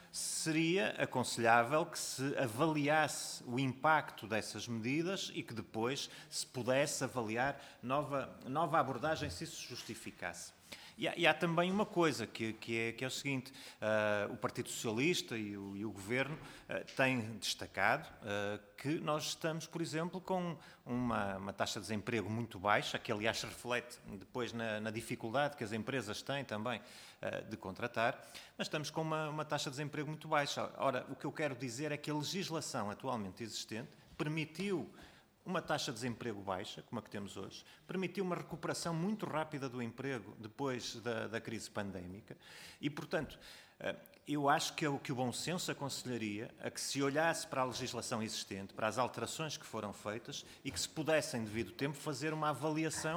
seria aconselhável que se avaliasse o impacto dessas medidas e que depois se pudesse avaliar nova, nova abordagem se isso justificasse. E há, e há também uma coisa que, que, é, que é o seguinte, uh, o Partido Socialista e o, e o Governo uh, têm destacado uh, que nós estamos, por exemplo, com uma, uma taxa de desemprego muito baixa, que aliás se reflete depois na, na dificuldade que as empresas têm também uh, de contratar, mas estamos com uma, uma taxa de desemprego muito baixa. Ora, o que eu quero dizer é que a legislação atualmente existente permitiu uma taxa de desemprego baixa, como a que temos hoje, permitiu uma recuperação muito rápida do emprego depois da, da crise pandémica e, portanto, eu acho que o que o bom senso aconselharia a que se olhasse para a legislação existente, para as alterações que foram feitas e que se pudesse, em devido tempo, fazer uma avaliação,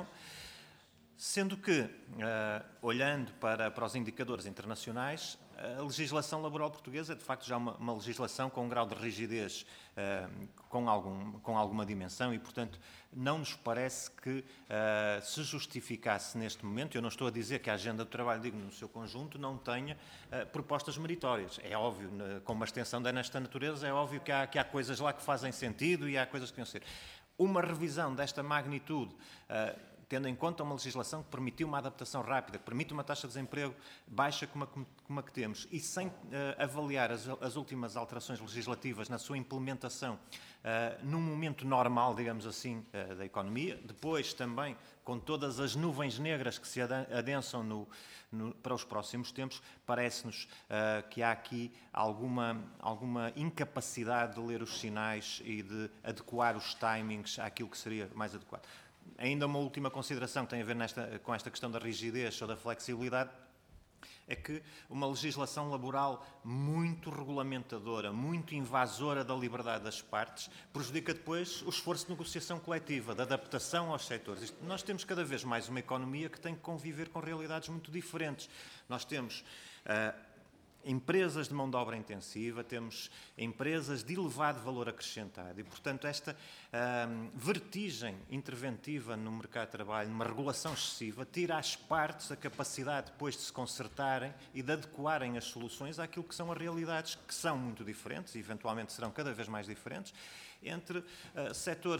sendo que, uh, olhando para, para os indicadores internacionais, a legislação laboral portuguesa é, de facto, já uma, uma legislação com um grau de rigidez uh, com, algum, com alguma dimensão e, portanto, não nos parece que uh, se justificasse neste momento, eu não estou a dizer que a Agenda do Trabalho Digno no seu conjunto não tenha uh, propostas meritórias. É óbvio, né, com uma extensão desta natureza, é óbvio que há, que há coisas lá que fazem sentido e há coisas que não ser. Uma revisão desta magnitude, uh, tendo em conta uma legislação que permitiu uma adaptação rápida, que permite uma taxa de desemprego baixa como a, como a que temos, e sem uh, avaliar as, as últimas alterações legislativas na sua implementação uh, num momento normal, digamos assim, uh, da economia, depois também com todas as nuvens negras que se adensam no, no, para os próximos tempos, parece-nos uh, que há aqui alguma, alguma incapacidade de ler os sinais e de adequar os timings àquilo que seria mais adequado. Ainda uma última consideração que tem a ver nesta, com esta questão da rigidez ou da flexibilidade, é que uma legislação laboral muito regulamentadora, muito invasora da liberdade das partes, prejudica depois o esforço de negociação coletiva, de adaptação aos setores. Isto, nós temos cada vez mais uma economia que tem que conviver com realidades muito diferentes. Nós temos uh, empresas de mão de obra intensiva, temos empresas de elevado valor acrescentado e, portanto, esta hum, vertigem interventiva no mercado de trabalho, numa regulação excessiva, tira às partes a capacidade depois de se concertarem e de adequarem as soluções àquilo que são as realidades, que são muito diferentes e eventualmente serão cada vez mais diferentes, entre uh, setores de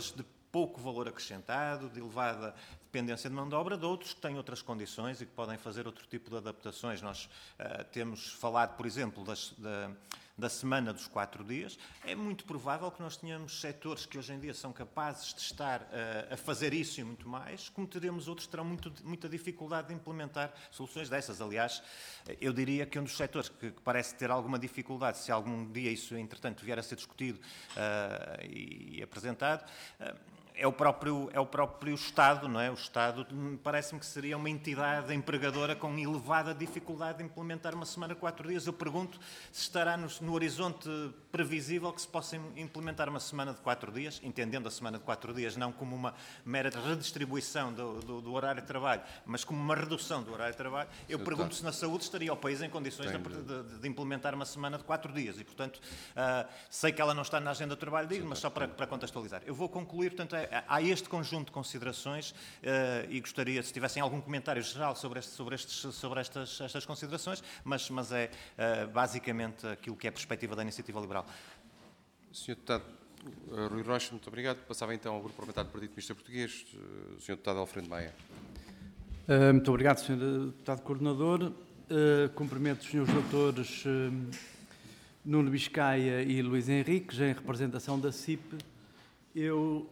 pouco valor acrescentado, de elevada dependência de mão de obra, de outros que têm outras condições e que podem fazer outro tipo de adaptações. Nós uh, temos falado, por exemplo, das, da, da semana dos quatro dias. É muito provável que nós tenhamos setores que hoje em dia são capazes de estar uh, a fazer isso e muito mais, como teremos outros que terão muito, muita dificuldade de implementar soluções dessas. Aliás, eu diria que um dos setores que, que parece ter alguma dificuldade, se algum dia isso, entretanto, vier a ser discutido uh, e, e apresentado, uh, É o, próprio, é o próprio Estado, não é? O Estado parece-me que seria uma entidade empregadora com elevada dificuldade de implementar uma semana de quatro dias. Eu pergunto se estará no, no horizonte previsível que se possa implementar uma semana de quatro dias, entendendo a semana de quatro dias não como uma mera redistribuição do, do, do horário de trabalho, mas como uma redução do horário de trabalho. Eu pergunto se na saúde estaria o país em condições de, de, de implementar uma semana de quatro dias. E, portanto, uh, sei que ela não está na agenda do trabalho digno, mas só para, para contextualizar. Eu vou concluir, portanto, é, há este conjunto de considerações uh, e gostaria, se tivessem algum comentário geral sobre, este, sobre, estes, sobre estas, estas considerações, mas, mas é uh, basicamente aquilo que é a perspectiva da Iniciativa Liberal. senhor Deputado uh, Rui Rocha, muito obrigado. Passava então ao Grupo Parlamentar do Partido Comunista Português, uh, senhor Deputado Alfredo Maia. Uh, muito obrigado, senhor Deputado Coordenador. Uh, cumprimento os senhores doutores uh, Nuno Biscaia e Luís Henriques, em representação da C I P. Eu...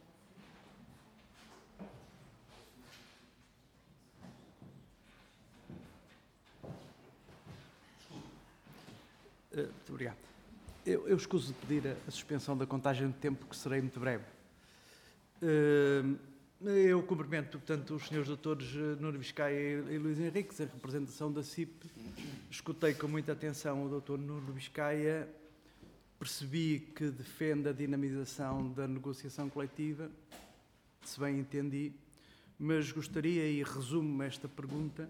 Muito obrigado. Eu, eu escuso de pedir a, a suspensão da contagem de tempo, que serei muito breve. Uh, eu cumprimento, portanto, os senhores doutores Nuno Biscaia e, e Luís Henriques, em representação da C I P. Escutei com muita atenção o doutor Nuno Biscaia, percebi que defende a dinamização da negociação coletiva, se bem entendi, mas gostaria, e resumo esta pergunta,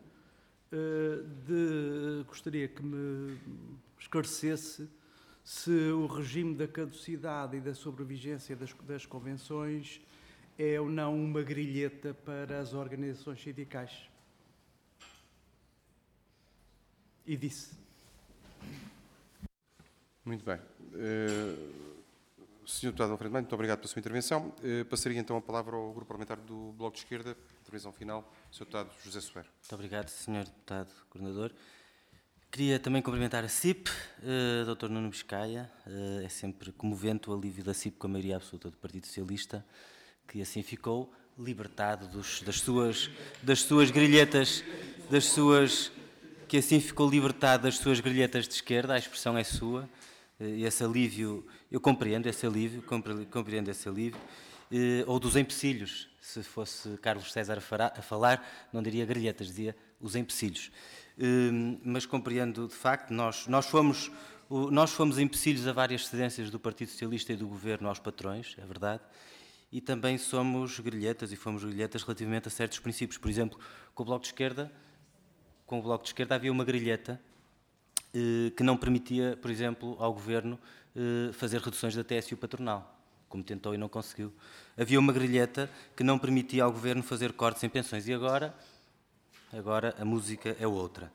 de, gostaria que me esclarecesse se o regime da caducidade e da sobrevigência das, das convenções é ou não uma grilheta para as organizações sindicais. E disse. Muito bem. Uh, senhor Deputado Alfredo Maia, muito obrigado pela sua intervenção. Uh, passaria então a palavra ao Grupo Parlamentar do Bloco de Esquerda. Intervenção final, senhor Deputado José Soeiro. Muito obrigado, senhor Deputado Coordenador. Queria também cumprimentar a C I P, uh, doutor Nuno Biscaia. Uh, é sempre comovente o alívio da C I P com a maioria absoluta do Partido Socialista, que assim ficou libertado dos, das, suas, das suas grilhetas, das suas, que assim ficou libertado das suas grilhetas de esquerda, a expressão é sua, uh, e esse alívio, eu compreendo esse alívio, compreendo esse alívio, uh, ou dos empecilhos. Se fosse Carlos César a falar, não diria grilhetas, dizia os empecilhos. Mas compreendo, de facto, nós, nós, fomos, nós fomos empecilhos a várias cedências do Partido Socialista e do Governo aos patrões, é verdade, e também somos grilhetas, e fomos grilhetas relativamente a certos princípios. Por exemplo, com o Bloco de Esquerda, com o Bloco de Esquerda havia uma grilheta que não permitia, por exemplo, ao Governo fazer reduções da T S U patronal, como tentou e não conseguiu. Havia uma grilheta que não permitia ao Governo fazer cortes em pensões. E agora, agora a música é outra.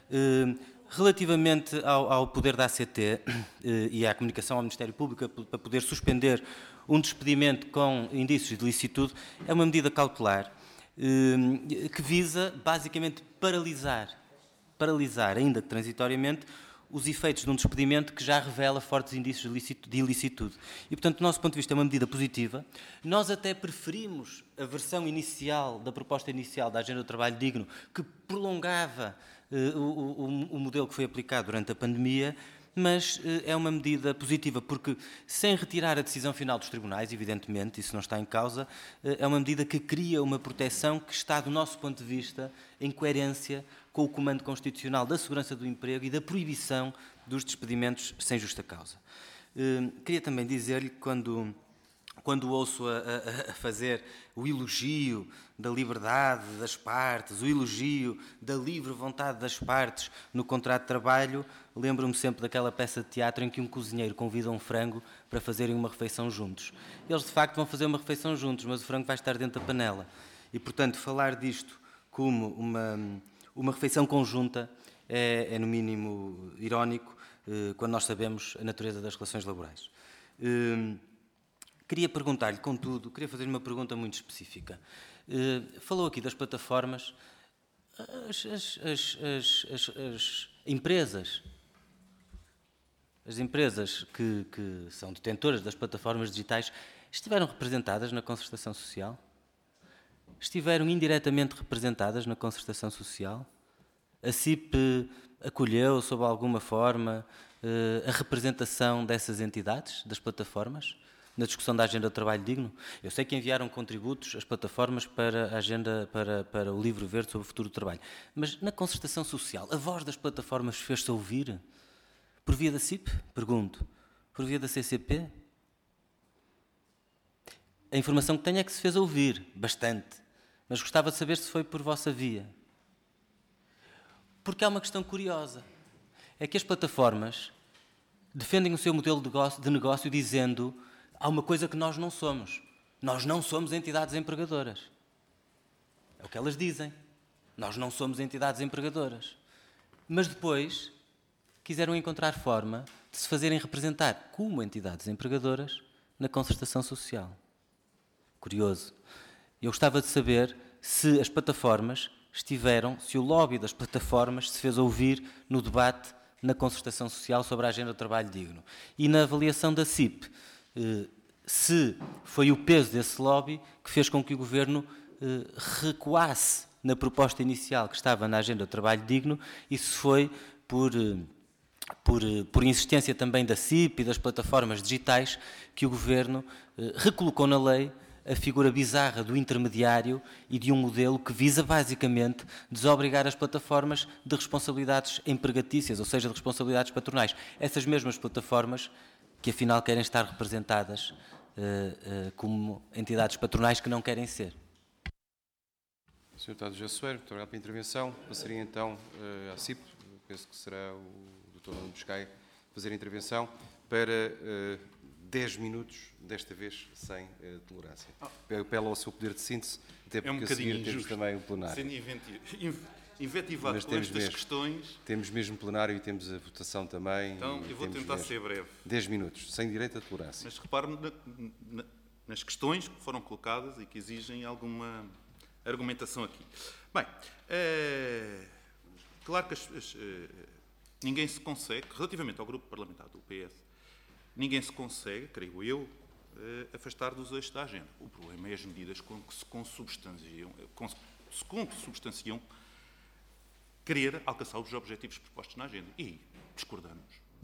Relativamente ao, ao poder da A C T e à comunicação ao Ministério Público para poder suspender um despedimento com indícios de licitude, é uma medida cautelar que visa, basicamente, paralisar, paralisar, ainda que transitoriamente, os efeitos de um despedimento que já revela fortes indícios de ilicitude. E, portanto, do nosso ponto de vista, é uma medida positiva. Nós até preferimos a versão inicial, da proposta inicial da Agenda do Trabalho Digno, que prolongava uh, o, o, o modelo que foi aplicado durante a pandemia, mas uh, é uma medida positiva, porque, sem retirar a decisão final dos tribunais, evidentemente, isso não está em causa, uh, é uma medida que cria uma proteção que está, do nosso ponto de vista, em coerência com o comando constitucional da segurança do emprego e da proibição dos despedimentos sem justa causa. Uh, queria também dizer-lhe que quando, quando ouço a, a, a fazer o elogio da liberdade das partes, o elogio da livre vontade das partes no contrato de trabalho, lembro-me sempre daquela peça de teatro em que um cozinheiro convida um frango para fazerem uma refeição juntos. Eles, de facto, vão fazer uma refeição juntos, mas o frango vai estar dentro da panela. E, portanto, falar disto como uma... Uma refeição conjunta é, é, no mínimo, irónico, eh, quando nós sabemos a natureza das relações laborais. Eh, Queria perguntar-lhe, contudo, queria fazer uma pergunta muito específica. Uh, falou aqui das plataformas. As, as, as, as, as, as empresas, as empresas que, que são detentoras das plataformas digitais estiveram representadas na concertação social? Estiveram indiretamente representadas na concertação social? A C I P acolheu, sob alguma forma, a representação dessas entidades, das plataformas, na discussão da Agenda do Trabalho Digno? Eu sei que enviaram contributos as plataformas para a Agenda, para, para o Livro Verde sobre o Futuro do Trabalho, mas na concertação social, a voz das plataformas fez-se ouvir? Por via da C I P? Pergunto. Por via da C C P? A informação que tenho é que se fez ouvir, bastante, mas gostava de saber se foi por vossa via. Porque há uma questão curiosa. É que as plataformas defendem o seu modelo de negócio dizendo: há uma coisa que nós não somos. Nós não somos entidades empregadoras. É o que elas dizem. Nós não somos entidades empregadoras. Mas depois quiseram encontrar forma de se fazerem representar como entidades empregadoras na concertação social. Curioso. Eu gostava de saber se as plataformas estiveram, se o lobby das plataformas se fez ouvir no debate na concertação social sobre a Agenda do Trabalho Digno. E na avaliação da C I P, se foi o peso desse lobby que fez com que o Governo recuasse na proposta inicial que estava na Agenda do Trabalho Digno, e se foi por, por, por insistência também da C I P e das plataformas digitais que o Governo recolocou na lei a figura bizarra do intermediário e de um modelo que visa, basicamente, desobrigar as plataformas de responsabilidades empregatícias, ou seja, de responsabilidades patronais. Essas mesmas plataformas que, afinal, querem estar representadas uh, uh, como entidades patronais que não querem ser. senhor Deputado José Soeiro, muito obrigado pela intervenção. Passaria, então, uh, à C I P, penso que será o doutor Nuno Biscaia fazer a intervenção para uh, dez minutos, desta vez sem uh, tolerância. Eu apelo ao seu poder de síntese, até porque é um a seguir temos injusto, também o plenário. Sendo invetivado Mas com temos estas mesmo, questões... Temos mesmo plenário e temos a votação também. Então, eu vou tentar dez, ser breve. dez minutos, sem direito à tolerância. Mas repare na, na, nas questões que foram colocadas e que exigem alguma argumentação aqui. Bem, é, claro que as, as, ninguém se consegue, relativamente ao grupo parlamentar do P S, ninguém se consegue, creio eu, afastar dos eixos da agenda. O problema é as medidas com que se consubstanciam, com, com que substanciam querer alcançar os objetivos propostos na agenda. E aí discordamos.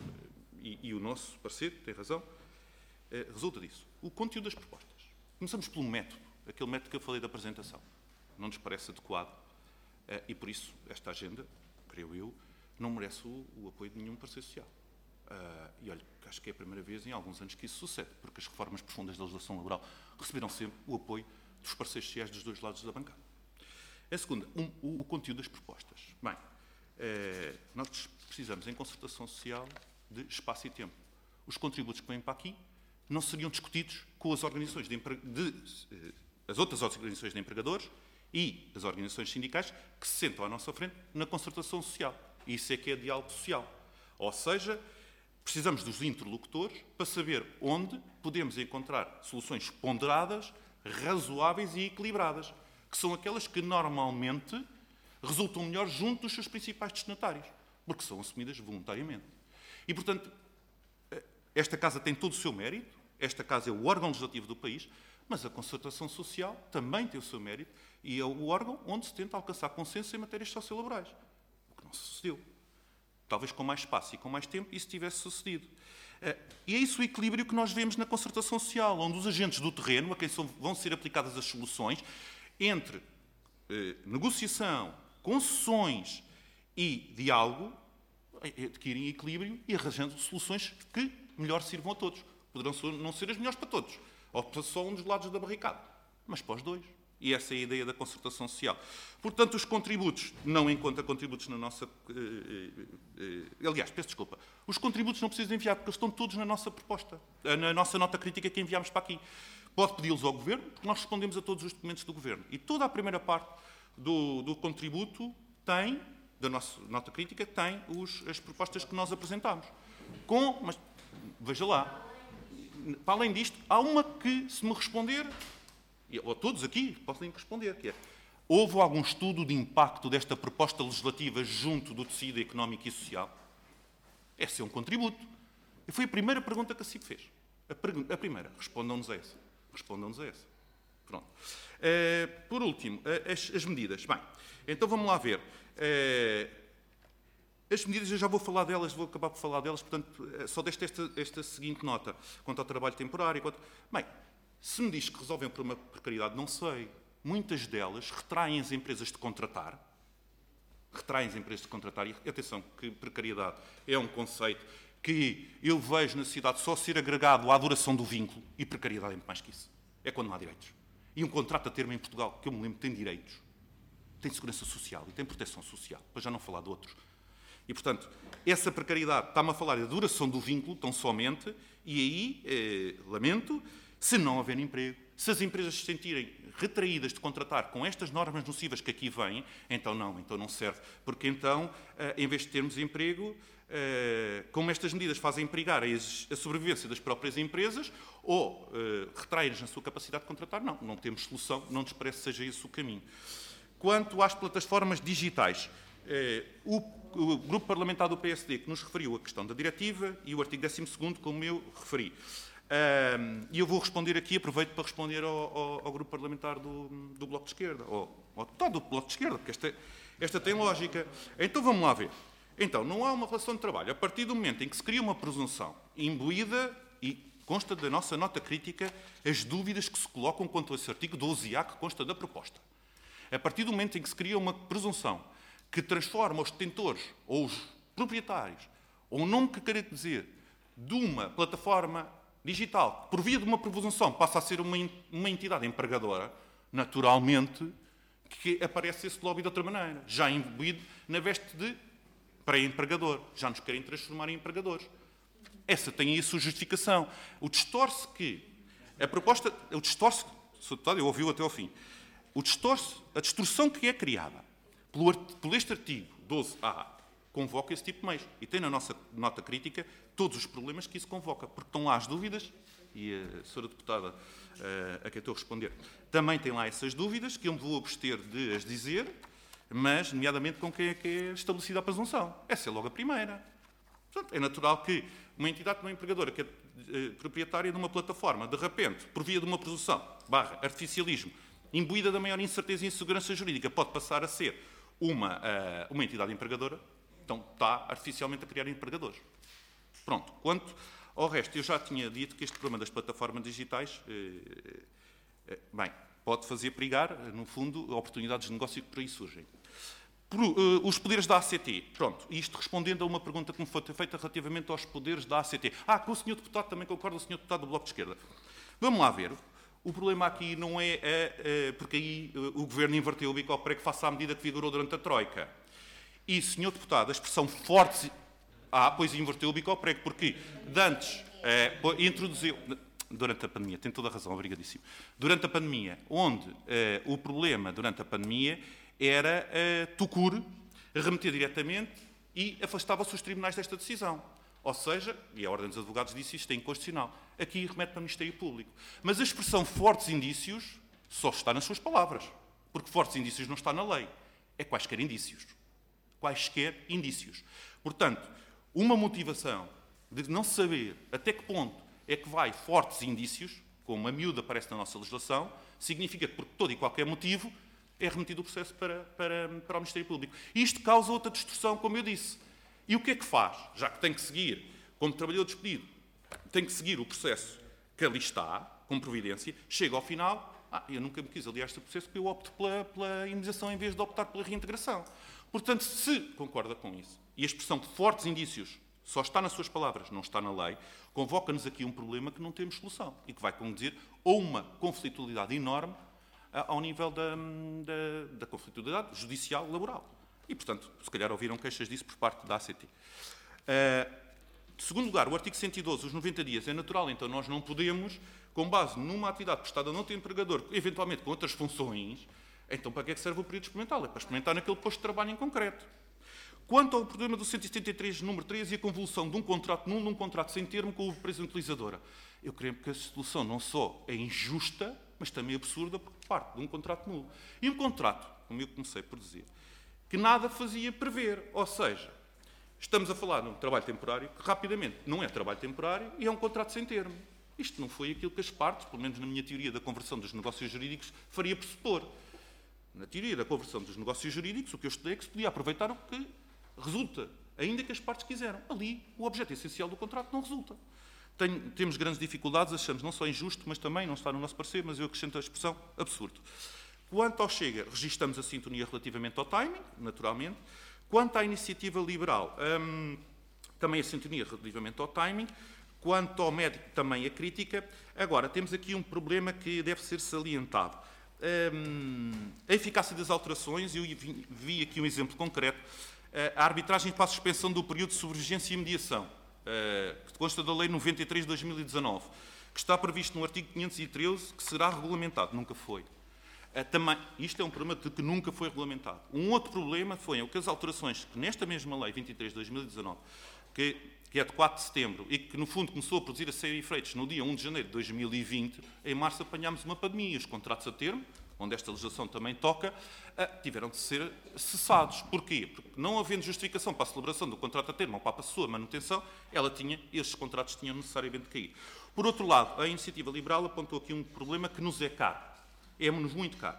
E, e o nosso parecer, tem razão, resulta disso. O conteúdo das propostas. Começamos pelo método, aquele método que eu falei da apresentação. Não nos parece adequado. E por isso, esta agenda, creio eu, não merece o, o apoio de nenhum parceiro social. Uh, e olha, acho que é a primeira vez em alguns anos que isso sucede, porque as reformas profundas da legislação laboral receberam sempre o apoio dos parceiros sociais dos dois lados da bancada. A segunda, um, o, o conteúdo das propostas. Bem, eh, nós precisamos, em concertação social, de espaço e tempo. Os contributos que vêm para aqui não seriam discutidos com as organizações de, empre... de eh, as outras organizações de empregadores e as organizações sindicais que se sentam à nossa frente na concertação social. Isso é que é diálogo social. Ou seja, precisamos dos interlocutores para saber onde podemos encontrar soluções ponderadas, razoáveis e equilibradas, que são aquelas que normalmente resultam melhor junto dos seus principais destinatários, porque são assumidas voluntariamente. E, portanto, esta Casa tem todo o seu mérito, esta Casa é o órgão legislativo do país, mas a concertação social também tem o seu mérito e é o órgão onde se tenta alcançar consenso em matérias sociolaborais, o que não sucedeu. Talvez com mais espaço e com mais tempo isso tivesse sucedido. E é isso o equilíbrio que nós vemos na concertação social, onde os agentes do terreno, a quem são, vão ser aplicadas as soluções, entre eh, negociação, concessões e diálogo, adquirem equilíbrio e arranjando soluções que melhor sirvam a todos. Poderão não ser as melhores para todos, ou para só um dos lados da barricada, mas para os dois. E essa é a ideia da concertação social. Portanto, os contributos, não encontra contributos na nossa... Eh, eh, aliás, peço desculpa. Os contributos não precisam enviar, porque eles estão todos na nossa proposta, na nossa nota crítica que enviámos para aqui. Pode pedi-los ao Governo, porque nós respondemos a todos os documentos do Governo. E toda a primeira parte do, do contributo tem, da nossa nota crítica, tem os, as propostas que nós apresentámos. Com... Mas, veja lá... para além disto, há uma que, se me responder, ou todos aqui podem responder, que é: houve algum estudo de impacto desta proposta legislativa junto do tecido económico e social? Esse é um contributo. E foi a primeira pergunta que a C I P fez. A, a primeira. Respondam-nos a essa. Respondam-nos a essa. Pronto. Uh, por último, uh, as, as medidas. Bem, então vamos lá ver. Uh, as medidas, eu já vou falar delas, vou acabar por falar delas, portanto, uh, só desta esta, esta seguinte nota, quanto ao trabalho temporário. Quanto... Bem, se me diz que resolvem por uma precariedade, não sei. Muitas delas retraem as empresas de contratar. Retraem as empresas de contratar. E atenção, que precariedade é um conceito que eu vejo na sociedade só ser agregado à duração do vínculo, e precariedade é muito mais que isso. É quando não há direitos. E um contrato a termo em Portugal, que eu me lembro, tem direitos, tem segurança social e tem proteção social, para já não falar de outros. E, portanto, essa precariedade está-me a falar da duração do vínculo, tão somente, e aí, eh, lamento, se não houver emprego, se as empresas se sentirem retraídas de contratar com estas normas nocivas que aqui vêm, então não, então não serve. Porque então, eh, em vez de termos emprego, eh, como estas medidas fazem perigar a, a sobrevivência das próprias empresas, ou eh, retraem-nas na sua capacidade de contratar, não, não temos solução, não nos parece que seja esse o caminho. Quanto às plataformas digitais, eh, o, o grupo parlamentar do P S D que nos referiu a questão da diretiva e o artigo décimo segundo, como eu referi. Um, e eu vou responder aqui, aproveito para responder ao, ao, ao grupo parlamentar do, do Bloco de Esquerda, ou ao deputado do Bloco de Esquerda, porque esta, esta tem lógica. Então vamos lá ver. Então, não há uma relação de trabalho. A partir do momento em que se cria uma presunção imbuída, e consta da nossa nota crítica as dúvidas que se colocam quanto a esse artigo doze A que consta da proposta. A partir do momento em que se cria uma presunção que transforma os detentores, ou os proprietários, ou o nome que queira dizer, de uma plataforma digital, que por via de uma presunção passa a ser uma, uma entidade empregadora, naturalmente que aparece esse lobby de outra maneira, já imbuído na veste de pré-empregador. Já nos querem transformar em empregadores. Essa tem aí a sua justificação. O distorce que a proposta, o distorce, eu ouvi-o até ao fim, o distorce, a distorção que é criada pelo, por este artigo doze A convoca esse tipo de meios. E tem na nossa nota crítica todos os problemas que isso convoca, porque estão lá as dúvidas, e a senhora deputada a quem estou a responder também tem lá essas dúvidas, que eu me vou abster de as dizer, mas, nomeadamente, com quem é que é estabelecida a presunção. Essa é logo a primeira. Portanto, é natural que uma entidade não empregadora, que é eh, proprietária de uma plataforma, de repente, por via de uma presunção, barra, artificialismo, imbuída da maior incerteza e insegurança jurídica, pode passar a ser uma, uh, uma entidade empregadora, então está artificialmente a criar empregadores. Pronto. Quanto ao resto, eu já tinha dito que este problema das plataformas digitais, eh, eh, bem, pode fazer perigar, no fundo, oportunidades de negócio que por aí surgem. Por, uh, os poderes da A C T. Pronto, isto respondendo a uma pergunta que me foi feita relativamente aos poderes da A C T. Ah, com o senhor deputado também concordo, o senhor deputado do Bloco de Esquerda. Vamos lá ver. O problema aqui não é, é, é porque aí uh, o Governo inverteu o bico ao prego face à medida que vigorou durante a Troika. E, senhor deputado, a expressão forte... Ah, pois inverteu o bico ao prego, porque de antes eh, introduziu... Durante a pandemia, tem toda a razão, obrigadíssimo. Durante a pandemia, onde eh, o problema durante a pandemia era eh, Tucur remeter diretamente e afastava-se os tribunais desta decisão. Ou seja, e a Ordem dos Advogados disse isto é inconstitucional. Aqui remete para o Ministério Público. Mas a expressão fortes indícios só está nas suas palavras, porque fortes indícios não está na lei. É quaisquer indícios. Quaisquer indícios. Portanto, uma motivação de não saber até que ponto é que vai fortes indícios, como a miúda aparece na nossa legislação, significa que por todo e qualquer motivo é remetido o processo para, para, para o Ministério Público. E isto causa outra distorção, como eu disse. E o que é que faz? Já que tem que seguir, como trabalhador despedido, tem que seguir o processo que ali está, com providência, chega ao final, ah, eu nunca me quis aliar este processo porque eu opto pela, pela indenização em vez de optar pela reintegração. Portanto, se concorda com isso, e a expressão de fortes indícios só está nas suas palavras, não está na lei, convoca-nos aqui um problema que não temos solução e que vai conduzir a uma conflitualidade enorme ao nível da, da, da conflitualidade judicial laboral. E, portanto, se calhar ouviram queixas disso por parte da A C T. Uh, de segundo lugar, o artigo cento e doze, os noventa dias, é natural, então nós não podemos, com base numa atividade prestada a não ter empregador, eventualmente com outras funções, então para que é que serve o período experimental? É para experimentar naquele posto de trabalho em concreto. Quanto ao problema do cento e setenta e três, número três, e a convolução de um contrato nulo num contrato sem termo com a empresa utilizadora. Eu creio que a solução não só é injusta, mas também absurda por parte de um contrato nulo. E um contrato, como eu comecei por dizer, que nada fazia prever. Ou seja, estamos a falar de um trabalho temporário que rapidamente não é trabalho temporário e é um contrato sem termo. Isto não foi aquilo que as partes, pelo menos na minha teoria da conversão dos negócios jurídicos, faria pressupor. Na teoria da conversão dos negócios jurídicos, o que eu estudei é que se podia aproveitar o que resulta, ainda que as partes quiseram. Ali, o objeto essencial do contrato não resulta. Tem, temos grandes dificuldades, achamos não só injusto, mas também, não está no nosso parecer, mas eu acrescento a expressão absurdo. Quanto ao Chega, registramos a sintonia relativamente ao timing, naturalmente. Quanto à iniciativa liberal, hum, também a sintonia relativamente ao timing. Quanto ao médico, também a crítica. Agora, temos aqui um problema que deve ser salientado. Hum, a eficácia das alterações, eu vi, vi aqui um exemplo concreto. A arbitragem para a suspensão do período de sobrevigência e mediação, que consta da Lei noventa e três de dois mil e dezanove, que está previsto no artigo quinhentos e treze, que será regulamentado. Nunca foi. Também, isto é um problema de que nunca foi regulamentado. Um outro problema foi o que as alterações que nesta mesma Lei vinte e três de dois mil e dezanove, que, que é de quatro de setembro, e que no fundo começou a produzir a série de efeitos no dia primeiro de janeiro de dois mil e vinte, em março apanhámos uma pandemia e os contratos a termo, onde esta legislação também toca, tiveram de ser cessados. Porquê? Porque não havendo justificação para a celebração do contrato a termo ou para a sua manutenção, ela tinha, esses contratos tinham necessariamente de cair. Por outro lado, a iniciativa liberal apontou aqui um problema que nos é caro. É-nos muito caro.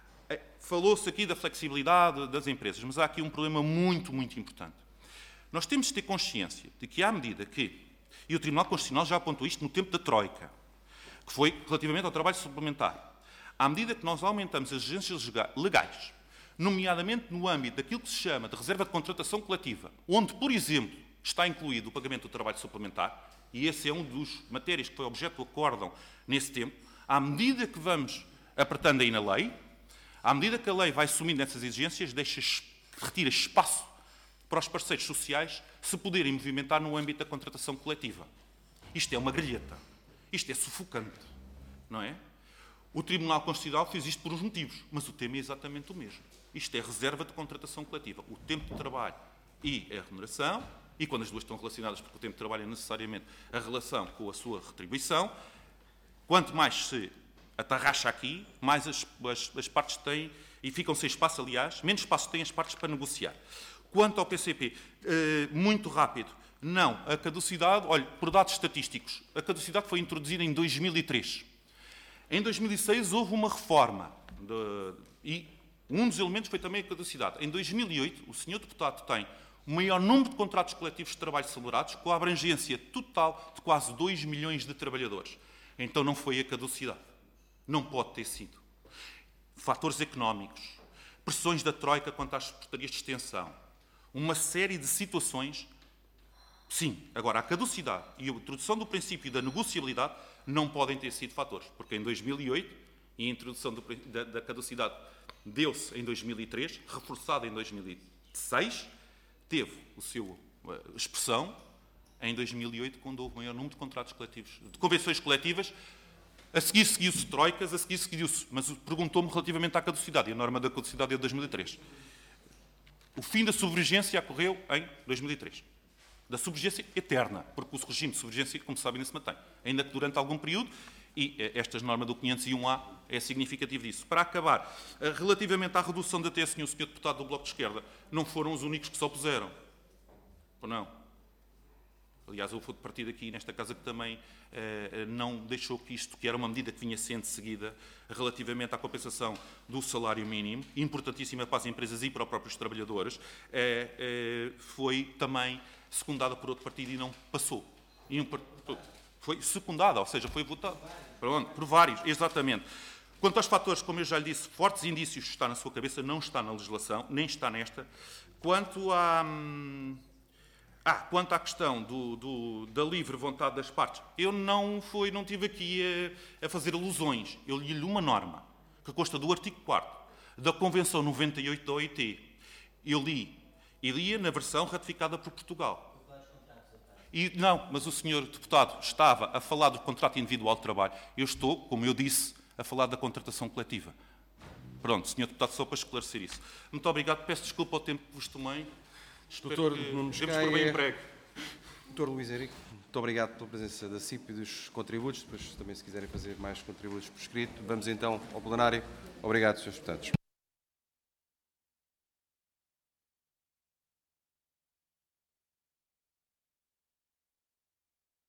Falou-se aqui da flexibilidade das empresas, mas há aqui um problema muito, muito importante. Nós temos de ter consciência de que, à medida que, e o Tribunal Constitucional já apontou isto no tempo da Troika, que foi relativamente ao trabalho suplementar, à medida que nós aumentamos as exigências legais, nomeadamente no âmbito daquilo que se chama de reserva de contratação coletiva, onde, por exemplo, está incluído o pagamento do trabalho suplementar, e esse é um dos matérias que foi objeto do acórdão nesse tempo, à medida que vamos apertando aí na lei, à medida que a lei vai assumindo essas exigências, deixa, retira espaço para os parceiros sociais se poderem movimentar no âmbito da contratação coletiva. Isto é uma grelheta. Isto é sufocante, não é? O Tribunal Constitucional fez isto por uns motivos, mas o tema é exatamente o mesmo. Isto é reserva de contratação coletiva. O tempo de trabalho e a remuneração, e quando as duas estão relacionadas, porque o tempo de trabalho é necessariamente a relação com a sua retribuição, quanto mais se atarracha aqui, mais as, as, as partes têm, e ficam sem espaço, aliás, menos espaço têm as partes para negociar. Quanto ao P C P, eh, muito rápido, não, a caducidade, olha, por dados estatísticos, a caducidade foi introduzida em dois mil e três. Em dois mil e seis houve uma reforma de, e um dos elementos foi também a caducidade. Em dois mil e oito, o senhor deputado tem o maior número de contratos coletivos de trabalho celebrados, com a abrangência total de quase dois milhões de trabalhadores. Então não foi a caducidade. Não pode ter sido. Fatores económicos, pressões da Troika quanto às portarias de extensão, uma série de situações. Sim, agora a caducidade e a introdução do princípio da negociabilidade não podem ter sido fatores, porque em dois mil e oito, e a introdução do, da, da caducidade deu-se em dois mil e três, reforçada em dois mil e seis, teve o seu uh, expressão em dois mil e oito, quando houve o maior número de contratos coletivos, de convenções coletivas. A seguir seguiu-se troicas, a seguir seguiu-se, mas perguntou-me relativamente à caducidade, e a norma da caducidade é de dois mil e três. O fim da sobrevigência ocorreu em dois mil e três. Da sobrevigência eterna, porque o regime de sobrevigência, como sabem, não se mantém. Ainda que durante algum período, e esta norma do quinhentos e um A é significativa disso. Para acabar, relativamente à redução da T S N, o senhor deputado do Bloco de Esquerda, não foram os únicos que se opuseram. Ou não? Aliás, houve outro partido aqui nesta casa que também eh, não deixou que isto, que era uma medida que vinha sendo seguida relativamente à compensação do salário mínimo, importantíssima para as empresas e para os próprios trabalhadores, eh, eh, foi também secundada por outro partido e não passou. E um, foi secundada, ou seja, foi votada por, por vários, exatamente. Quanto aos fatores, como eu já lhe disse, fortes indícios está na sua cabeça, não está na legislação, nem está nesta. Quanto à... Hum, Ah, quanto à questão do, do, da livre vontade das partes, eu não, fui, não tive aqui a, a fazer alusões. Eu li-lhe uma norma, que consta do artigo quarto da Convenção noventa e oito da O I T. Eu li, e lia na versão ratificada por Portugal. E, não, mas o senhor deputado estava a falar do contrato individual de trabalho. Eu estou, como eu disse, a falar da contratação coletiva. Pronto, senhor deputado, só para esclarecer isso. Muito obrigado, peço desculpa ao tempo que vos tomei. Espero doutor que Nuno demos por bem Biscaia. emprego. doutor Luís Henrique, muito obrigado pela presença da C I P e dos contributos. Depois, também, se quiserem fazer mais contributos por escrito. Vamos então ao plenário. Obrigado, senhores deputados.